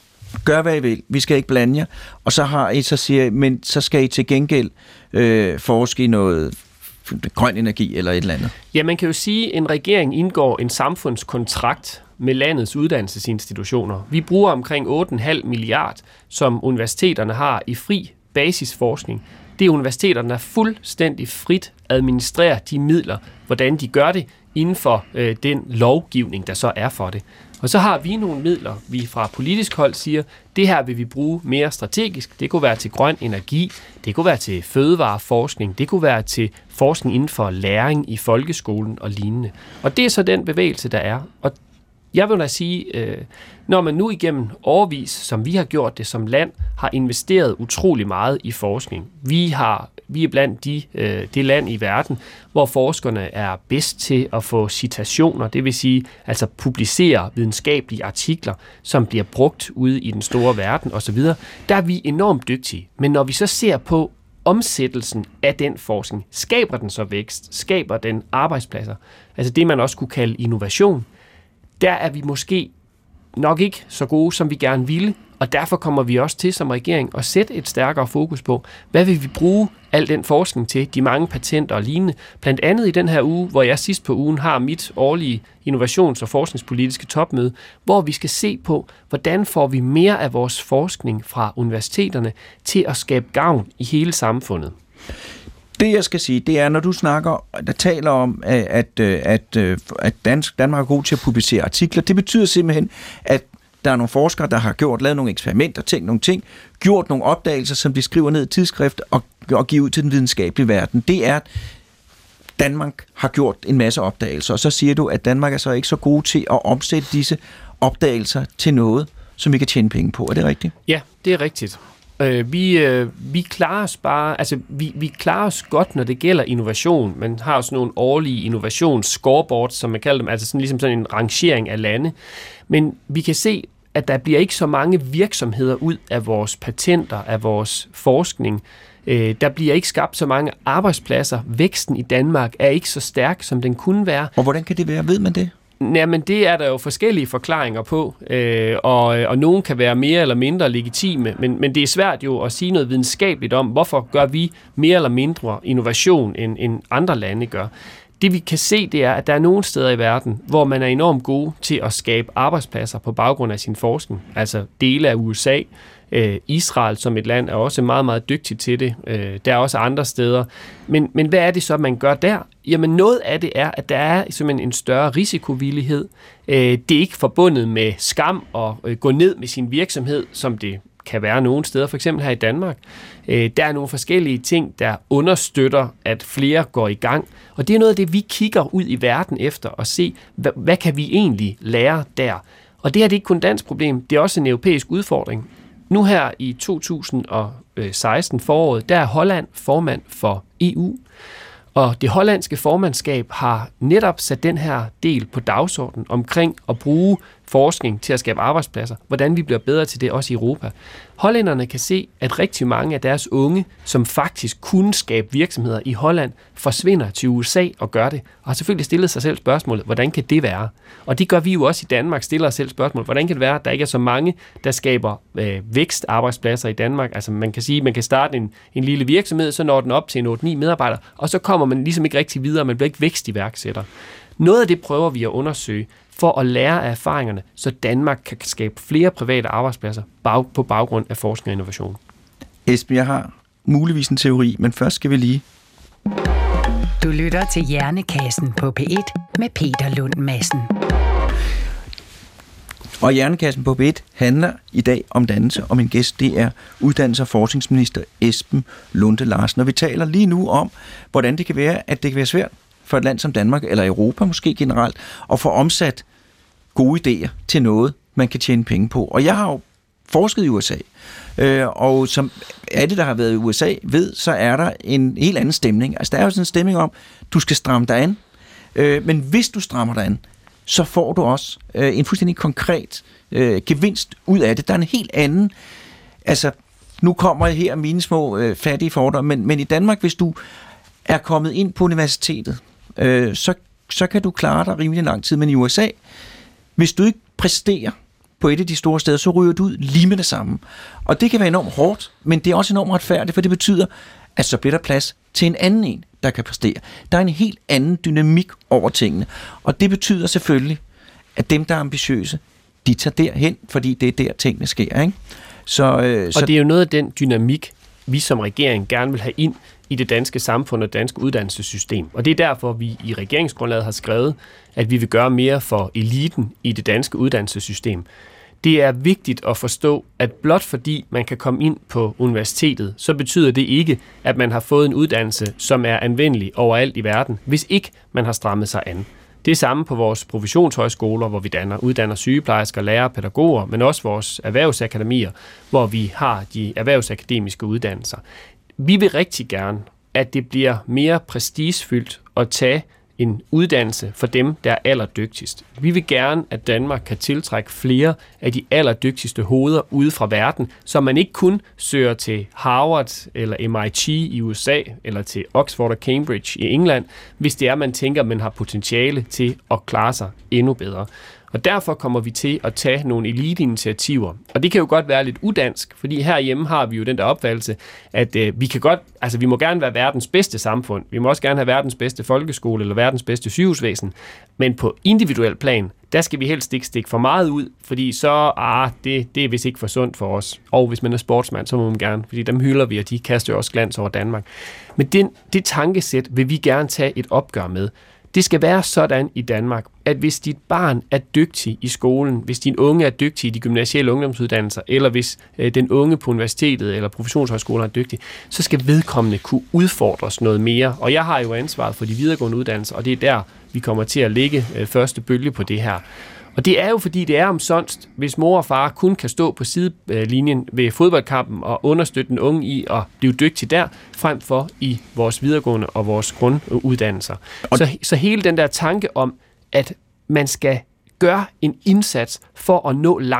C: gør hvad I vil, vi skal ikke blande jer. Og så har I så siger, men så skal I til gengæld øh, forske i noget grøn energi eller et eller andet.
D: Ja, man kan jo sige, at en regering indgår en samfundskontrakt med landets uddannelsesinstitutioner. Vi bruger omkring otte komma fem milliard, som universiteterne har i fri basisforskning. Det er universiteterne, der fuldstændig frit administrerer de midler, hvordan de gør det inden for øh, den lovgivning, der så er for det. Og så har vi nogle midler, vi fra politisk hold siger, det her vil vi bruge mere strategisk. Det kunne være til grøn energi, det kunne være til fødevareforskning, det kunne være til forskning inden for læring i folkeskolen og lignende. Og det er så den bevægelse, der er. Og jeg vil da sige, øh, når man nu igennem årevis, som vi har gjort det som land, har investeret utrolig meget i forskning. Vi har vi er blandt de, øh, det land i verden, hvor forskerne er bedst til at få citationer, det vil sige altså publicere videnskabelige artikler, som bliver brugt ude i den store verden osv. Der er vi enormt dygtige. Men når vi så ser på omsættelsen af den forskning, skaber den så vækst, skaber den arbejdspladser, altså det man også kunne kalde innovation, der er vi måske nok ikke så gode, som vi gerne ville, og derfor kommer vi også til som regering at sætte et stærkere fokus på, hvad vil vi bruge al den forskning til, de mange patenter og lignende. Blandt andet i den her uge, hvor jeg sidst på ugen har mit årlige innovations- og forskningspolitiske topmøde, hvor vi skal se på, hvordan får vi mere af vores forskning fra universiteterne til at skabe gavn i hele samfundet.
C: Det, jeg skal sige, det er, når du snakker, der taler om, at, at, at Dansk, Danmark er god til at publicere artikler, det betyder simpelthen, at der er nogle forskere, der har gjort, lavet nogle eksperimenter, tænkt nogle ting, gjort nogle opdagelser, som de skriver ned i tidsskrift og, og giver ud til den videnskabelige verden. Det er, at Danmark har gjort en masse opdagelser, og så siger du, at Danmark er så ikke så god til at omsætte disse opdagelser til noget, som vi kan tjene penge på. Er det rigtigt?
D: Ja, det er rigtigt. Øh, vi, øh, vi klarer os bare, altså vi, vi klarer os godt, når det gælder innovation. Man har sådan nogle årlige innovations-scoreboards, som man kalder dem, altså sådan, ligesom sådan en rangering af lande. Men vi kan se, at der bliver ikke så mange virksomheder ud af vores patenter, af vores forskning. Øh, der bliver ikke skabt så mange arbejdspladser. Væksten i Danmark er ikke så stærk, som den kunne være.
C: Og hvordan kan det være? Ved man det?
D: Jamen, det er der jo forskellige forklaringer på, øh, og, og nogle kan være mere eller mindre legitime, men, men det er svært jo at sige noget videnskabeligt om, hvorfor gør vi mere eller mindre innovation, end, end andre lande gør. Det vi kan se, det er, at der er nogle steder i verden, hvor man er enormt god til at skabe arbejdspladser på baggrund af sin forskning. Altså dele af U S A, øh, Israel som et land er også meget, meget dygtig til det. Øh, der er også andre steder. Men, men hvad er det så, man gør der? Jamen noget af det er, at der er simpelthen en større risikovillighed. Øh, det er ikke forbundet med skam at øh, gå ned med sin virksomhed, som det kan være nogle steder, for eksempel her i Danmark. Øh, der er nogle forskellige ting, der understøtter, at flere går i gang. Og det er noget af det, vi kigger ud i verden efter og se, hvad, hvad kan vi egentlig lære der? Og det her det er ikke kun et dansk problem, det er også en europæisk udfordring. Nu her i to tusind og seksten foråret, der er Holland formand for E U, og det hollandske formandskab har netop sat den her del på dagsordenen omkring at bruge forskning til at skabe arbejdspladser, hvordan vi bliver bedre til det også i Europa. Hollænderne kan se, at rigtig mange af deres unge, som faktisk kunne skabe virksomheder i Holland, forsvinder til U S A og gør det, og har selvfølgelig stillet sig selv spørgsmålet, hvordan kan det være? Og det gør vi jo også i Danmark, stiller os selv spørgsmålet, hvordan kan det være, at der ikke er så mange, der skaber øh, vækstarbejdspladser i Danmark? Altså man kan sige, man kan starte en, en lille virksomhed, så når den op til en otte ni medarbejdere, og så kommer man ligesom ikke rigtig videre, man bliver ikke vækstiværksætter. Noget af det prøver vi at undersøge, for at lære af erfaringerne, så Danmark kan skabe flere private arbejdspladser bag, på baggrund af forskning og innovation.
C: Esben, jeg har muligvis en teori, men først skal vi lige...
F: Du lytter til Hjernekassen på P et med Peter Lund Madsen.
C: Og Hjernekassen på P et handler i dag om dannelse, og min gæst, det er uddannelses- og forskningsminister Esben Lunde Larsen. Og vi taler lige nu om, hvordan det kan være, at det kan være svært for et land som Danmark, eller Europa måske generelt, at få omsat gode idéer til noget, man kan tjene penge på. Og jeg har jo forsket i U S A, øh, og som alle, der har været i U S A, ved, så er der en helt anden stemning. Altså, der er jo sådan en stemning om, du skal stramme dig an, øh, men hvis du strammer dig an, så får du også øh, en fuldstændig konkret øh, gevinst ud af det. Der er en helt anden, altså, nu kommer jeg her mine små øh, fattige fordomme, men, men i Danmark, hvis du er kommet ind på universitetet, øh, så, så kan du klare dig rimelig lang tid, men i U S A, hvis du ikke præsterer på et af de store steder, så ryger du ud lige med det samme. Og det kan være enormt hårdt, men det er også enormt retfærdigt, for det betyder, at så bliver der plads til en anden en, der kan præstere. Der er en helt anden dynamik over tingene, og det betyder selvfølgelig, at dem, der er ambitiøse, de tager derhen, fordi det er der, tingene sker, ikke? Så, øh,
D: og
C: så
D: det er jo noget af den dynamik, vi som regering gerne vil have ind i det danske samfund og det danske uddannelsessystem. Og det er derfor, vi i regeringsgrundlaget har skrevet, at vi vil gøre mere for eliten i det danske uddannelsessystem. Det er vigtigt at forstå, at blot fordi man kan komme ind på universitetet, så betyder det ikke, at man har fået en uddannelse, som er anvendelig overalt i verden, hvis ikke man har strammet sig an. Det er samme på vores professionshøjskoler, hvor vi danner, uddanner sygeplejersker, lærere, pædagoger, men også vores erhvervsakademier, hvor vi har de erhvervsakademiske uddannelser. Vi vil rigtig gerne, at det bliver mere prestigefyldt at tage en uddannelse for dem, der er allerdygtigst. Vi vil gerne, at Danmark kan tiltrække flere af de allerdygtigste hoveder ude fra verden, så man ikke kun søger til Harvard eller M I T i U S A eller til Oxford og Cambridge i England, hvis det er, man tænker, at man har potentiale til at klare sig endnu bedre. Og derfor kommer vi til at tage nogle eliteinitiativer. Og det kan jo godt være lidt udansk, fordi herhjemme har vi jo den der opfattelse, at øh, vi kan godt, altså vi må gerne være verdens bedste samfund. Vi må også gerne have verdens bedste folkeskole eller verdens bedste sygehusvæsen. Men på individuel plan, der skal vi helst ikke stikke for meget ud, fordi så, ah, det, det er vist ikke for sundt for os. Og hvis man er sportsmand, så må man gerne, fordi dem hylder vi, og de kaster jo også glans over Danmark. Men det, det tankesæt vil vi gerne tage et opgør med. Det skal være sådan i Danmark, at hvis dit barn er dygtig i skolen, hvis din unge er dygtig i de gymnasiale ungdomsuddannelser, eller hvis øh, den unge på universitetet eller professionshøjskolen er dygtig, så skal vedkommende kunne udfordres noget mere. Og jeg har jo ansvaret for de videregående uddannelser, og det er der, vi kommer til at lægge øh, første bølge på det her. Og det er jo fordi, det er omsonst, hvis mor og far kun kan stå på sidelinjen ved fodboldkampen og understøtte den unge i at blive dygtig der, frem for i vores videregående og vores grunduddannelser. Så, så hele den der tanke om, at man skal gøre en indsats for at nå langt,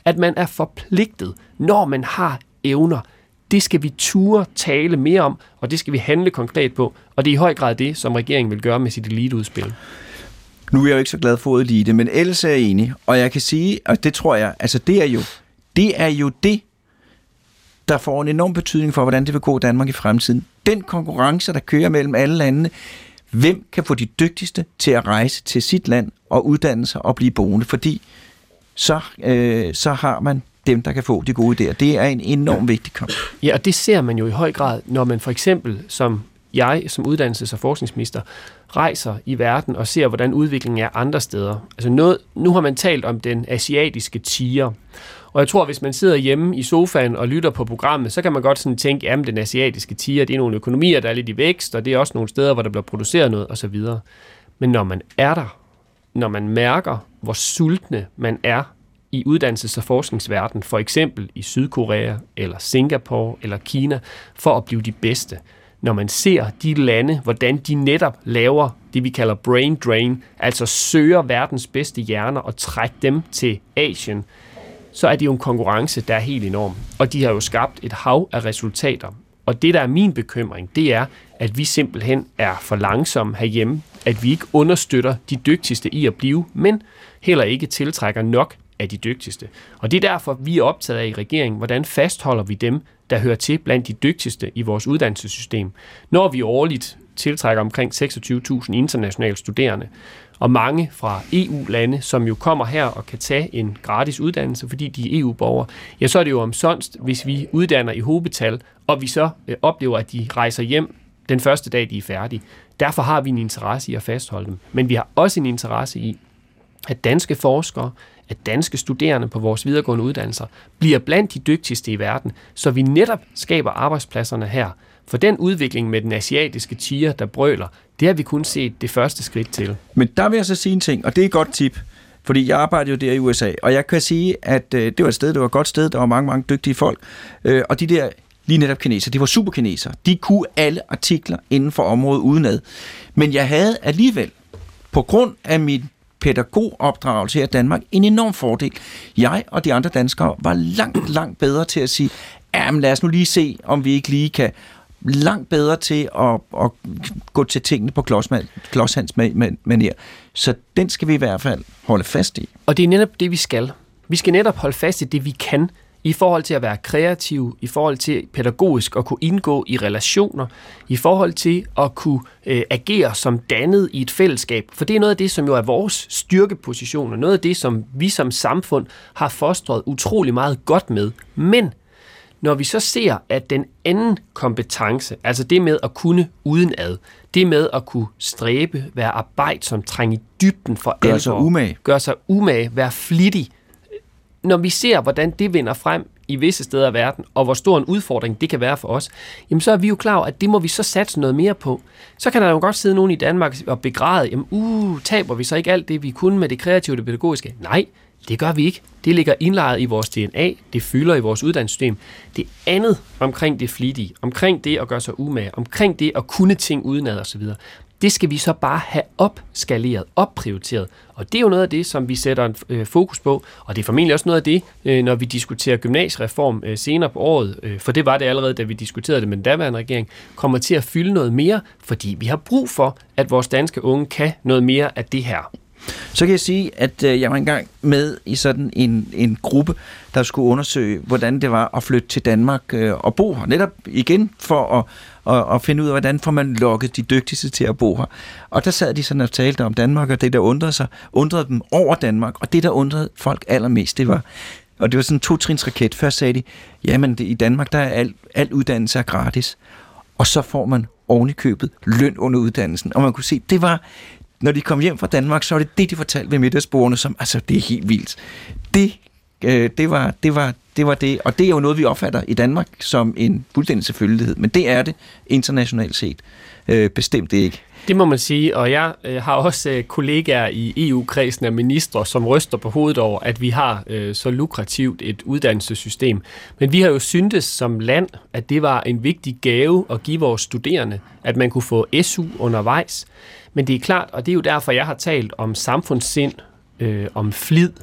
D: at man er forpligtet, når man har evner. Det skal vi ture tale mere om, og det skal vi handle konkret på, og det er i høj grad det, som regeringen vil gøre med sit eliteudspil.
C: Nu er jeg jo ikke så glad for elite, men ellers er jeg enig, og jeg kan sige, og det tror jeg, altså det er jo det, er jo det der får en enorm betydning for, hvordan det vil gå Danmark i fremtiden. Den konkurrence, der kører mellem alle landene, hvem kan få de dygtigste til at rejse til sit land og uddanne sig og blive boende, fordi så, øh, så har man dem, der kan få de gode idéer. Det er en enormt vigtig kamp.
D: Ja, og det ser man jo i høj grad, når man for eksempel, som jeg som uddannelses- og forskningsminister, rejser i verden og ser, hvordan udviklingen er andre steder. Altså noget, nu har man talt om den asiatiske tiger, og jeg tror, hvis man sidder hjemme i sofaen og lytter på programmet, så kan man godt sådan tænke, at den asiatiske tiger, det er nogle økonomier, der er lidt i vækst, og det er også nogle steder, hvor der bliver produceret noget osv. Men når man er der, når man mærker, hvor sultne man er i uddannelses- og forskningsverden, for eksempel i Sydkorea, eller Singapore, eller Kina, for at blive de bedste. Når man ser de lande, hvordan de netop laver det, vi kalder brain drain, altså søger verdens bedste hjerner og trækker dem til Asien, så er det jo en konkurrence, der er helt enorm. Og de har jo skabt et hav af resultater. Og det, der er min bekymring, det er, at vi simpelthen er for langsomme herhjemme, at vi ikke understøtter de dygtigste i at blive, men heller ikke tiltrækker nok af de dygtigste. Og det er derfor, vi er optaget af i regeringen, hvordan fastholder vi dem, der hører til blandt de dygtigste i vores uddannelsessystem, når vi årligt tiltrækker omkring seksogtyve tusind internationale studerende, og mange fra E U-lande, som jo kommer her og kan tage en gratis uddannelse, fordi de er E U-borgere, ja, så er det jo omsonst, hvis vi uddanner i hobetal, og vi så øh, oplever, at de rejser hjem den første dag, de er færdige. Derfor har vi en interesse i at fastholde dem. Men vi har også en interesse i, at danske forskere, at danske studerende på vores videregående uddannelser bliver blandt de dygtigste i verden, så vi netop skaber arbejdspladserne her. For den udvikling med den asiatiske tiger, der brøler, det har vi kun set det første skridt til.
C: Men der vil jeg så sige en ting, og det er et godt tip, fordi jeg arbejder jo der i U S A, og jeg kan sige, at øh, det var et sted, det var et godt sted, der var mange, mange dygtige folk, øh, og de der lige netop kineser, de var superkineser. De kunne alle artikler inden for området udenad. Men jeg havde alligevel, på grund af min pædagogopdragelse her i Danmark, en enorm fordel. Jeg og de andre danskere var langt, langt bedre til at sige, jamen lad os nu lige se, om vi ikke lige kan langt bedre til at, at gå til tingene på klodshands-manér. Så den skal vi i hvert fald holde fast i.
D: Og det er netop det, vi skal. Vi skal netop holde fast i det, vi kan, i forhold til at være kreative, i forhold til pædagogisk at kunne indgå i relationer, i forhold til at kunne øh, agere som dannet i et fællesskab. For det er noget af det, som jo er vores styrkeposition, og noget af det, som vi som samfund har fostret utrolig meget godt med. Men når vi så ser, at den anden kompetence, altså det med at kunne udenad, det med at kunne stræbe, være arbejdsom, trænge i dybden for
C: Gør
D: alvor,
C: sig umage.
D: Gør sig umage, være flittig. Når vi ser, hvordan det vinder frem i visse steder af verden, og hvor stor en udfordring det kan være for os, jamen så er vi jo klar over, at det må vi så satse noget mere på. Så kan der jo godt sidde nogen i Danmark og begræde, jamen uh, taber vi så ikke alt det, vi kunne med det kreative og det pædagogiske? Nej, det gør vi ikke. Det ligger indlejret i vores D N A, det fylder i vores uddannelsessystem. Det andet omkring det flittige, omkring det at gøre sig umage, omkring det at kunne ting udenad osv., det skal vi så bare have opskaleret, opprioriteret. Og det er jo noget af det, som vi sætter en øh, fokus på, og det er formentlig også noget af det, øh, når vi diskuterer gymnasiereform øh, senere på året, øh, for det var det allerede, da vi diskuterede det med den daværende regering, kommer til at fylde noget mere, fordi vi har brug for, at vores danske unge kan noget mere af det her.
C: Så kan jeg sige, at øh, jeg var engang med i sådan en, en gruppe, der skulle undersøge, hvordan det var at flytte til Danmark øh, og bo her. Netop igen for at, at, at finde ud af, hvordan får man lokket de dygtigste til at bo her. Og der sad de sådan og talte om Danmark, og det, der undrede sig, undrede dem over Danmark. Og det, der undrede folk allermest, det var, og det var sådan en to-trins raket. Først sagde de, jamen det, i Danmark, der er al, al uddannelse er gratis. Og så får man oven i købet løn under uddannelsen. Og man kunne se, det var... Når de kom hjem fra Danmark, så var det det, de fortalte ved middagsbordene, som, altså, det er helt vildt. Det, øh, det, var, det, var, det var det, og det er jo noget, vi opfatter i Danmark som en fuldstændig selvfølgelighed, men det er det internationalt set øh, bestemt ikke.
D: Det må man sige, og jeg øh, har også øh, kollegaer i E U-kredsen af ministre, som ryster på hovedet over, at vi har øh, så lukrativt et uddannelsessystem. Men vi har jo syntes som land, at det var en vigtig gave at give vores studerende, at man kunne få S U undervejs. Men det er klart, og det er jo derfor, jeg har talt om samfundssind, øh, om flid,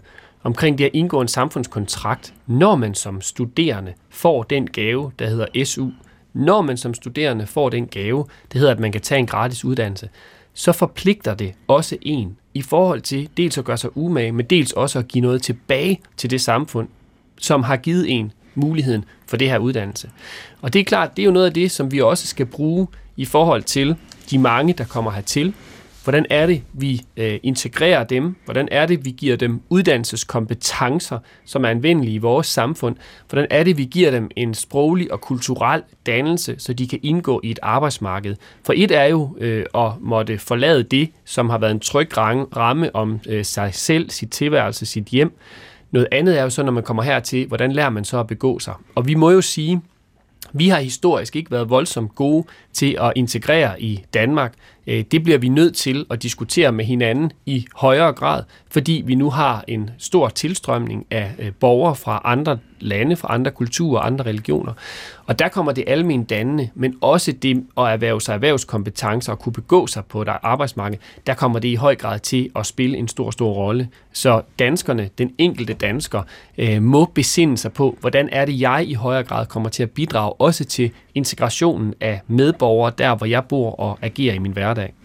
D: omkring det at indgå en samfundskontrakt, når man som studerende får den gave, der hedder S U, når man som studerende får den gave, det hedder, at man kan tage en gratis uddannelse, så forpligter det også en i forhold til dels at gøre sig umage, men dels også at give noget tilbage til det samfund, som har givet en muligheden for det her uddannelse. Og det er klart, det er jo noget af det, som vi også skal bruge i forhold til de mange, der kommer hertil. Hvordan er det, vi øh, integrerer dem? Hvordan er det, vi giver dem uddannelseskompetencer, som er anvendelige i vores samfund? Hvordan er det, vi giver dem en sproglig og kulturel dannelse, så de kan indgå i et arbejdsmarked? For et er jo øh, at måtte forlade det, som har været en tryg ramme om øh, sig selv, sit tilværelse, sit hjem. Noget andet er jo så, når man kommer hertil, hvordan lærer man så at begå sig? Og vi må jo sige, vi har historisk ikke været voldsomt gode til at integrere i Danmark. Det bliver vi nødt til at diskutere med hinanden i højere grad, fordi vi nu har en stor tilstrømning af borgere fra andre lande, fra andre kulturer og andre religioner. Og der kommer det almen dannende, men også det at erhverve sig erhvervskompetencer og kunne begå sig på et arbejdsmarked, der kommer det i høj grad til at spille en stor, stor rolle. Så danskerne, den enkelte dansker, øh, må besinde sig på, hvordan er det, jeg i højere grad kommer til at bidrage også til integrationen af medborgere, der hvor jeg bor og agerer i min hverdag.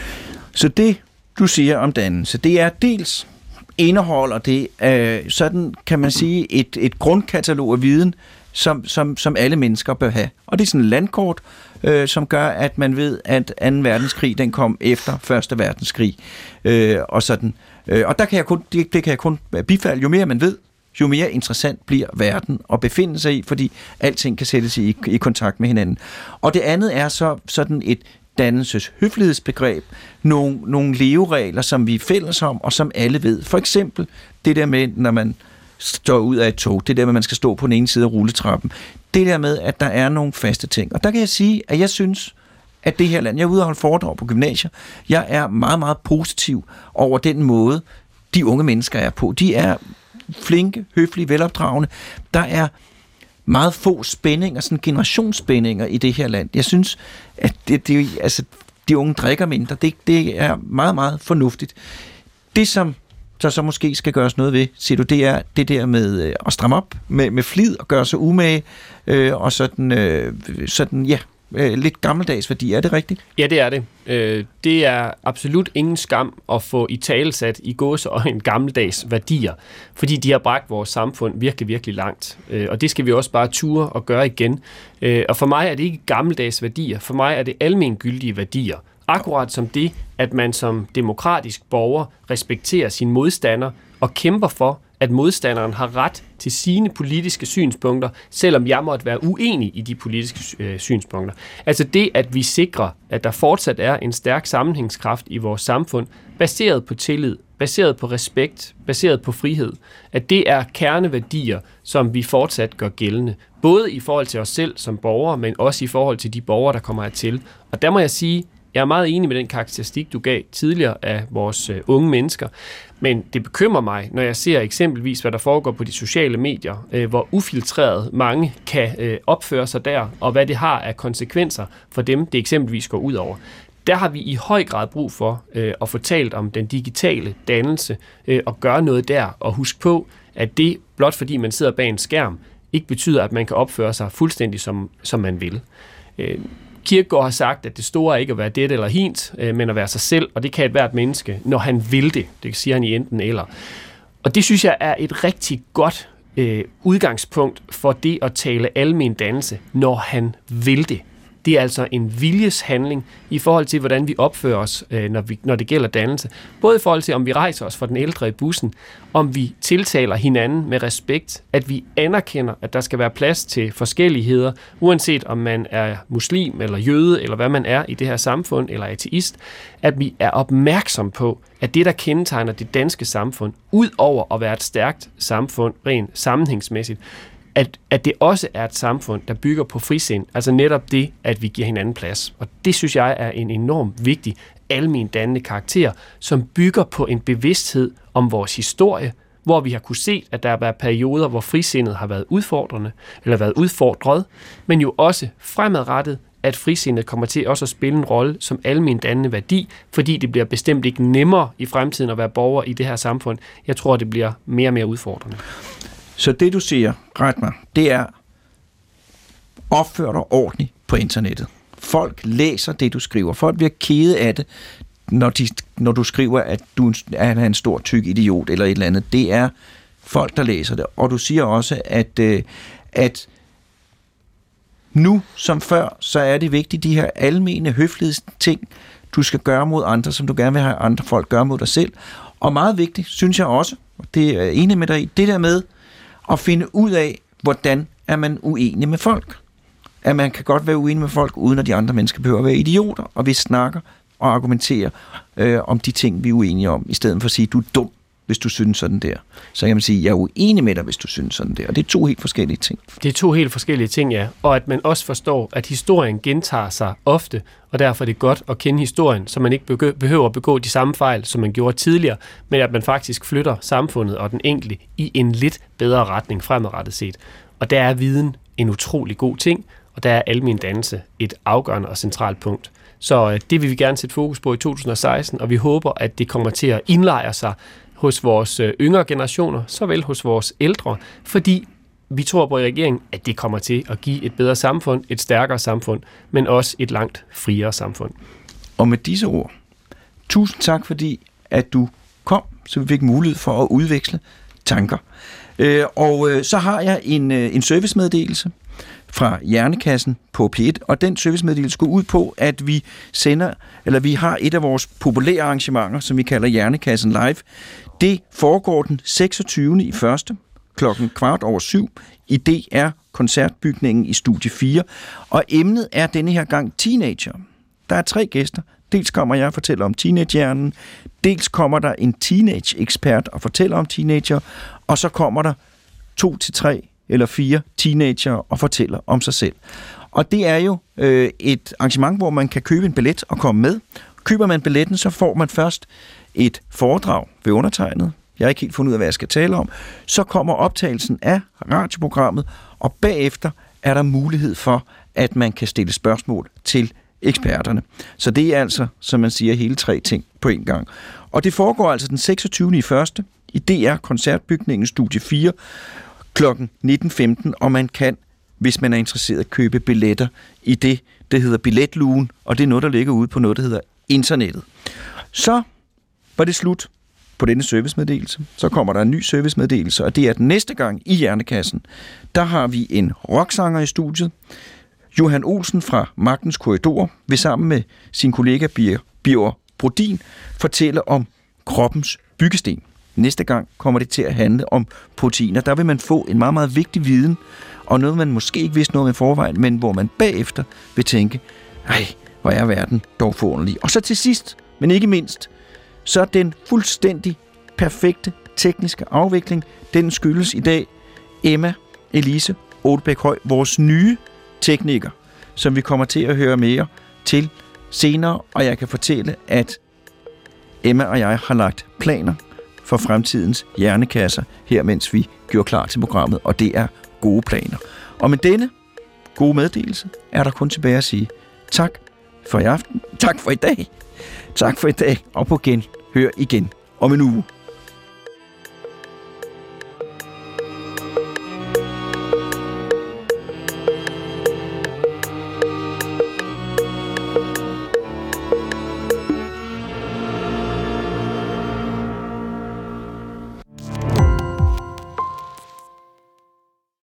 C: Så det, du siger om dannelse, det er dels indeholder det, øh, sådan kan man sige, et, et grundkatalog af viden, som, som, som alle mennesker bør have. Og det er sådan et landkort, øh, som gør, at man ved, at anden verdenskrig, den kom efter første verdenskrig. Øh, og sådan. Øh, og der kan jeg kun, det, det kan jeg kun bifalde. Jo mere man ved, jo mere interessant bliver verden at befinde sig i, fordi alting kan sættes i, i kontakt med hinanden. Og det andet er så sådan et dannelses høflighedsbegreb, nogle, nogle leveregler, som vi er fælles om, og som alle ved. For eksempel det der med, når man står ud af et tog, det der med, at man skal stå på den ene side af rulletrappen, det der med, at der er nogle faste ting. Og der kan jeg sige, at jeg synes, at det her land, jeg er ude og holde foredrag på gymnasier, jeg er meget, meget positiv over den måde, de unge mennesker er på. De er flinke, høflige, velopdragende. Der er meget få spændinger, sådan generationsspændinger i det her land. Jeg synes, at det, det, altså, de unge drikker mindre. Det, det er meget, meget fornuftigt. Det, som der så måske skal gøres noget ved, siger du, det er det der med øh, at stramme op, med, med flid og gøre sig umage, øh, og sådan, øh, sådan ja, øh, lidt gammeldags værdi. Er det rigtigt?
D: Ja, det er det. Øh, det er absolut ingen skam at få i talesat i gåseøjne gammeldags værdier, fordi de har bragt vores samfund virkelig, virkelig langt. Øh, og det skal vi også bare ture og gøre igen. Øh, og for mig er det ikke gammeldags værdier. For mig er det almengyldige værdier. Akkurat som det, at man som demokratisk borger respekterer sin modstander og kæmper for, at modstanderen har ret til sine politiske synspunkter, selvom jeg måtte være uenig i de politiske øh, synspunkter. Altså det, at vi sikrer, at der fortsat er en stærk sammenhængskraft i vores samfund, baseret på tillid, baseret på respekt, baseret på frihed, at det er kerneværdier, som vi fortsat gør gældende, både i forhold til os selv som borgere, men også i forhold til de borgere, der kommer hertil. Og der må jeg sige, jeg er meget enig med den karakteristik, du gav tidligere af vores øh, unge mennesker, men det bekymrer mig, når jeg ser eksempelvis, hvad der foregår på de sociale medier, øh, hvor ufiltreret mange kan øh, opføre sig der, og hvad det har af konsekvenser for dem, det eksempelvis går ud over. Der har vi i høj grad brug for øh, at få talt om den digitale dannelse øh, og gøre noget der, og huske på, at det, blot fordi man sidder bag en skærm, ikke betyder, at man kan opføre sig fuldstændig som, som man vil. Øh, Kierkegaard har sagt, at det store er ikke at være det eller hint, men at være sig selv, og det kan et hvert menneske, når han vil det. Det siger han i enten eller. Og det synes jeg er et rigtig godt øh, udgangspunkt for det at tale almen dannelse, når han vil det. Det er altså en viljeshandling i forhold til, hvordan vi opfører os, øh, når, vi, når det gælder dannelse. Både i forhold til, om vi rejser os for den ældre i bussen, om vi tiltaler hinanden med respekt, at vi anerkender, at der skal være plads til forskelligheder, uanset om man er muslim eller jøde, eller hvad man er i det her samfund, eller ateist, at vi er opmærksom på, at det, der kendetegner det danske samfund, ud over at være et stærkt samfund, rent sammenhængsmæssigt, At, at det også er et samfund, der bygger på frisind, altså netop det, at vi giver hinanden plads. Og det synes jeg er en enormt vigtig, almen dannende karakter, som bygger på en bevidsthed om vores historie, hvor vi har kunne se, at der har været perioder, hvor frisindet har været udfordrende, eller været udfordret, men jo også fremadrettet at frisindet kommer til også at spille en rolle som almendannende værdi, fordi det bliver bestemt ikke nemmere i fremtiden at være borger i det her samfund. Jeg tror, det bliver mere og mere udfordrende.
C: Så det, du siger, ret mig, det er opfør dig ordentligt på internettet. Folk læser det, du skriver. Folk bliver kede af det, når, de, når du skriver, at du er en stor tyk idiot eller et eller andet. Det er folk, der læser det. Og du siger også, at, øh, at nu som før, så er det vigtigt, de her almene høflighedsting, du skal gøre mod andre, som du gerne vil have andre folk gøre mod dig selv. Og meget vigtigt, synes jeg også, det er jeg enig med dig i, det der med at finde ud af, hvordan er man uenig med folk. At man kan godt være uenig med folk, uden at de andre mennesker behøver at være idioter, og vi snakker og argumenterer øh, om de ting, vi er uenige om, i stedet for at sige, du er dum, hvis du synes sådan der. Så kan man sige, jeg er uenig med dig, hvis du synes sådan der. Og det er to helt forskellige ting.
D: Det er to helt forskellige ting, ja. Og at man også forstår, at historien gentager sig ofte, og derfor er det godt at kende historien, så man ikke behøver at begå de samme fejl, som man gjorde tidligere, men at man faktisk flytter samfundet og den enkelte i en lidt bedre retning fremadrettet set. Og der er viden en utrolig god ting, og der er almen dannelse et afgørende og centralt punkt. Så øh, det vil vi gerne sætte fokus på i to tusind og seksten, og vi håber, at det kommer til at indlejre sig hos vores øh, yngre generationer, såvel hos vores ældre, fordi vi tror på i regeringen, at det kommer til at give et bedre samfund, et stærkere samfund, men også et langt friere samfund.
C: Og med disse ord, tusind tak, fordi at du kom, så vi fik mulighed for at udveksle tanker. Øh, og øh, så har jeg en, øh, en servicemeddelelse fra Hjernekassen på P et, og den servicemeddelelse går ud på, at vi sender, eller vi har et af vores populære arrangementer, som vi kalder Hjernekassen Live. Det foregår den seksogtyvende i første klokken kvart over syv i D R Koncertbygningen i Studie fire, og emnet er denne her gang teenager. Der er tre gæster. Dels kommer jeg og fortæller om teenagehjernen, dels kommer der en teenage-ekspert og fortæller om teenager, og så kommer der to til tre eller fire teenager og fortæller om sig selv. Og det er jo øh, et arrangement, hvor man kan købe en billet og komme med. Køber man billetten, så får man først et foredrag ved undertegnet. Jeg har ikke helt fundet ud af, hvad jeg skal tale om. Så kommer optagelsen af radioprogrammet, og bagefter er der mulighed for, at man kan stille spørgsmål til eksperterne. Så det er altså, som man siger, hele tre ting på en gang. Og det foregår altså den seksogtyvende i første i D R Koncertbygningen Studie fire klokken nitten femten, og man kan, hvis man er interesseret, købe billetter i det, det hedder billetlugen, og det er noget, der ligger ude på noget, der hedder internettet. Så var det slut på denne servicemeddelelse. Så kommer der en ny servicemeddelelse, og det er den næste gang i Hjernekassen. Der har vi en rocksanger i studiet. Johan Olsen fra Magtens Korridor vil sammen med sin kollega Birger Brodin fortælle om kroppens byggesten. Næste gang kommer det til at handle om proteiner. Der vil man få en meget, meget vigtig viden, og noget, man måske ikke vidste noget om i forvejen, men hvor man bagefter vil tænke, ej, hvor er verden dog forunderlig. Og så til sidst, men ikke mindst, så den fuldstændig perfekte tekniske afvikling, den skyldes i dag Emma Elise Oldbæk Høj, vores nye tekniker, som vi kommer til at høre mere til senere, og jeg kan fortælle, at Emma og jeg har lagt planer for fremtidens hjernekasser, her mens vi gjorde klar til programmet, og det er gode planer. Og med denne gode meddelelse er der kun tilbage at sige tak for i aften, tak for i dag, tak for i dag, og på gen, hør igen om en uge.